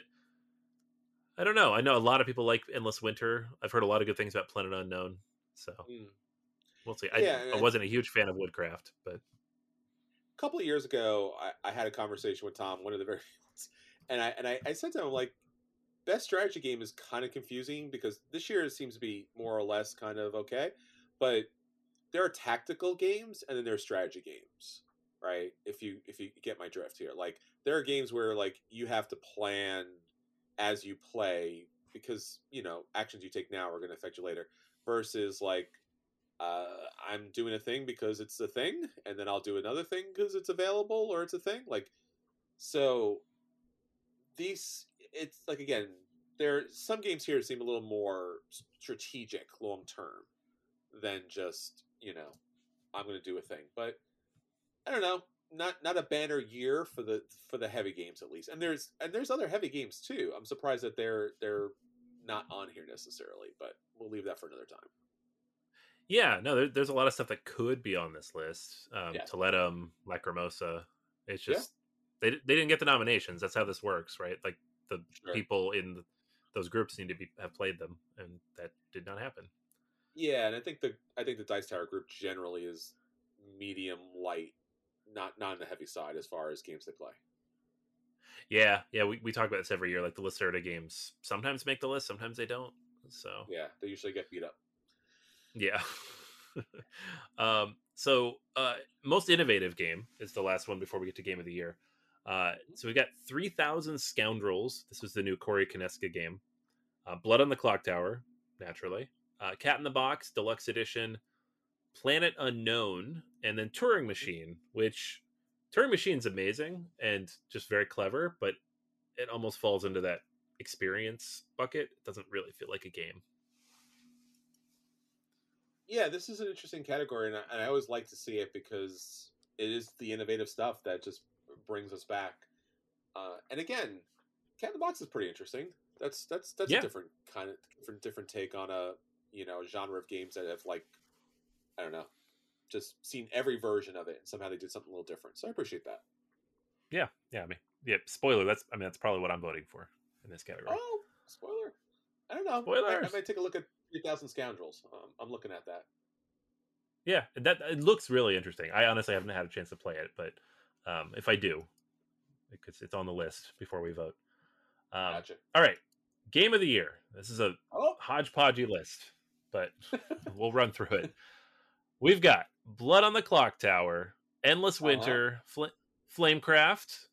I don't know. I know a lot of people like Endless Winter. I've heard a lot of good things about Planet Unknown. So Mm. we'll see. Yeah, I, I and- wasn't a huge fan of Woodcraft, but A couple of years ago, I, I had a conversation with Tom, one of the very ones, and I and I, I said to him like, best strategy game is kind of confusing because this year seems to be more or less kind of okay, but there are tactical games and then there are strategy games, right? If you if you get my drift here, like there are games where like you have to plan as you play because you know actions you take now are going to affect you later, versus like uh, I'm doing a thing because it's a thing, and then I'll do another thing because it's available or it's a thing. Like so, these it's like again, there some games here seem a little more strategic long term than just you know I'm going to do a thing, but I don't know. Not not a banner year for the for the heavy games at least. And there's and there's other heavy games too. I'm surprised that they're they're not on here necessarily, but we'll leave that for another time. Yeah, no, there, there's a lot of stuff that could be on this list. Um, Yeah. Toledo, Lacrimosa. It's Yeah. just they they didn't get the nominations. That's how this works, right? Like the Sure. people in the, those groups need to be have played them, and that did not happen. Yeah, and I think the I think the Dice Tower group generally is medium light, not not on the heavy side as far as games they play. Yeah, yeah, we, we talk about this every year. Like the Lacerda games sometimes make the list, sometimes they don't. So Yeah, they usually get beat up. yeah. um, so uh, most innovative game is the last one before we get to game of the year. Uh, so we got three thousand Scoundrels. This was the new Corey Konietzka game. Uh, Blood on the Clock Tower, naturally. Uh, Cat in the Box, Deluxe Edition. Planet Unknown, and then Turing Machine, which Turing Machine's amazing and just very clever, but it almost falls into that experience bucket. It doesn't really feel like a game. Yeah, this is an interesting category, and I, and I always like to see it because it is the innovative stuff that just brings us back. Uh, and again, Cat in the Box is pretty interesting. That's that's that's Yeah. a different kind of different different take on a you know genre of games that have like I don't know, just seen every version of it, and somehow they did something a little different. So I appreciate that. Yeah, yeah. I mean, yeah. Spoiler. That's I mean, that's probably what I'm voting for in this category. Oh, spoiler! I don't know. Spoilers. I, I might take a look at three thousand Scoundrels. Um, I'm looking at that. Yeah, that it looks really interesting. I honestly haven't had a chance to play it, but um, if I do, because it's on the list before we vote. Um, Gotcha. All right, game of the year. This is a Oh, hodgepodgey list, but we'll run through it. We've got Blood on the Clock Tower, Endless Winter, Fl- Flamecraft,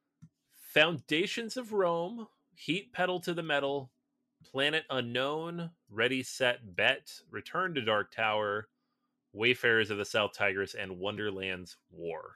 Foundations of Rome, Heat Pedal to the Metal, Planet Unknown, Ready, Set, Bet, Return to Dark Tower, Wayfarers of the South Tigris, and Wonderland's War.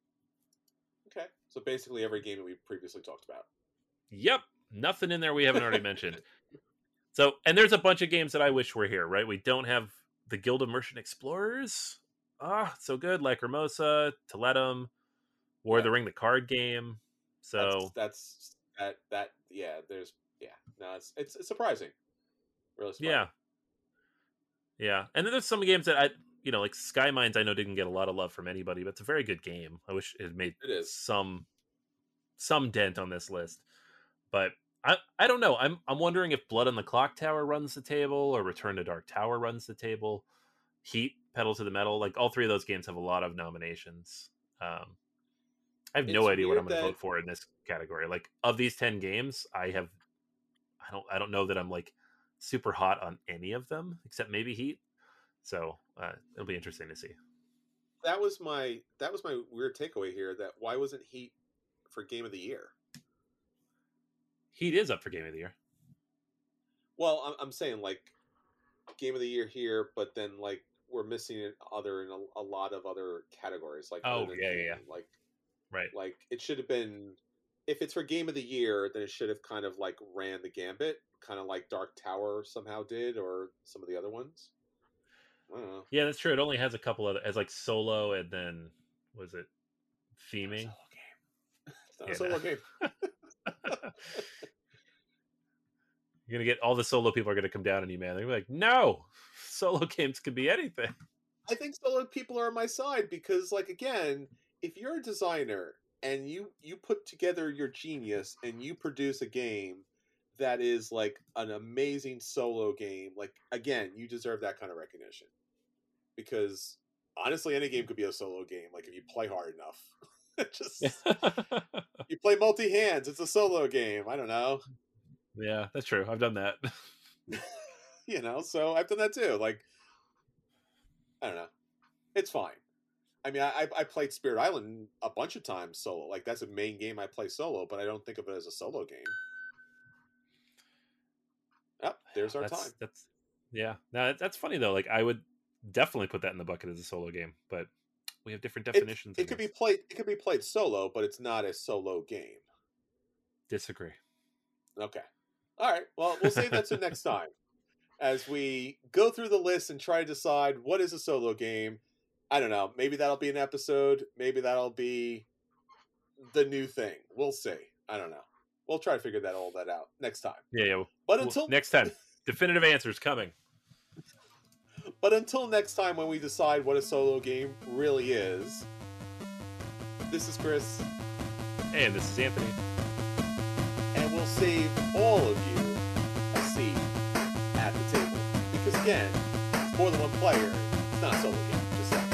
okay. So basically every game that we previously talked about. Yep, nothing in there we haven't already mentioned. So, and there's a bunch of games that I wish were here, right? We don't have the Guild of Merchant Explorers. Ah, so good. Lacrimosa, Toledo, War of the Ring, the card game. So that's, that's that that yeah. There's yeah. No, it's it's, it's surprising. Really surprising. yeah, yeah. And then there's some games that I, you know, like Sky Mines. I know didn't get a lot of love from anybody, but it's a very good game. I wish it had made It is. some some dent on this list, but I I don't know. I'm I'm wondering if Blood on the Clock Tower runs the table or Return to Dark Tower runs the table. Heat, Pedal to the Metal, like all three of those games have a lot of nominations. Um, I have no It's idea what I'm weird going to that- vote for in this category. Like of these ten games, I have, I don't, I don't know that I'm like super hot on any of them except maybe Heat. So uh, it'll be interesting to see. That was my that was my weird takeaway here. That why wasn't Heat for Game of the Year? Heat is up for Game of the Year. Well, I'm, I'm saying like Game of the Year here, but then like we're missing it other in a, a lot of other categories. Like Oh, other than yeah, yeah, Heat. yeah. Like Right. like it should have been. If it's for Game of the Year, then it should have kind of like ran the gambit, kind of like Dark Tower somehow did, or some of the other ones. I don't know. Yeah, that's true. It only has a couple other as like solo and then was it theming? It's not a solo game. Yeah, It's not a no. solo game. You're gonna get all the solo people are gonna come down on you, man. They're gonna be like, no, solo games could be anything. I think solo people are on my side because, like, again, if you're a designer and you you put together your genius and you produce a game that is like an amazing solo game, like again, you deserve that kind of recognition. Because honestly, any game could be a solo game. Like if you play hard enough, just you play multi hands, it's a solo game. I don't know, Yeah, that's true. I've done that. you know. So I've done that too. Like I don't know, it's fine. I mean, I I played Spirit Island a bunch of times solo. Like that's a main game I play solo, but I don't think of it as a solo game. there's our that's, time. That's yeah. Now that's funny though. Like I would definitely put that in the bucket as a solo game, but we have different definitions. It, it could this. be played. It could be played solo, but it's not a solo game. Disagree. Okay. All right. Well, we'll save that to next time as we go through the list and try to decide what is a solo game. I don't know. Maybe that'll be an episode. Maybe that'll be the new thing. We'll see. I don't know. We'll try to figure that all that out next time. Yeah, yeah. But well, until next time, definitive answers coming. But until next time, when we decide what a solo game really is, this is Chris. And this is Anthony. And we'll save all of you a seat at the table. Because again, it's more than one player. It's not a solo game. Just saying.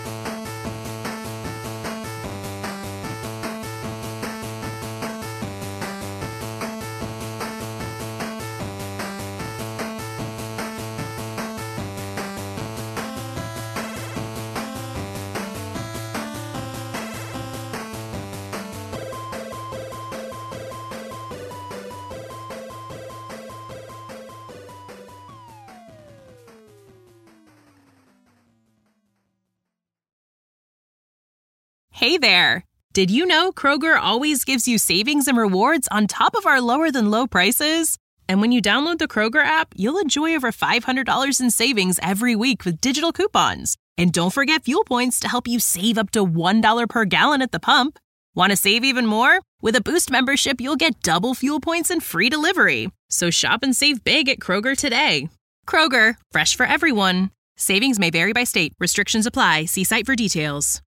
Hey there! Did you know Kroger always gives you savings and rewards on top of our lower than low prices? And when you download the Kroger app, you'll enjoy over five hundred dollars in savings every week with digital coupons. And don't forget fuel points to help you save up to one dollar per gallon at the pump. Want to save even more? With a Boost membership, you'll get double fuel points and free delivery. So shop and save big at Kroger today. Kroger, fresh for everyone. Savings may vary by state. Restrictions apply. See site for details.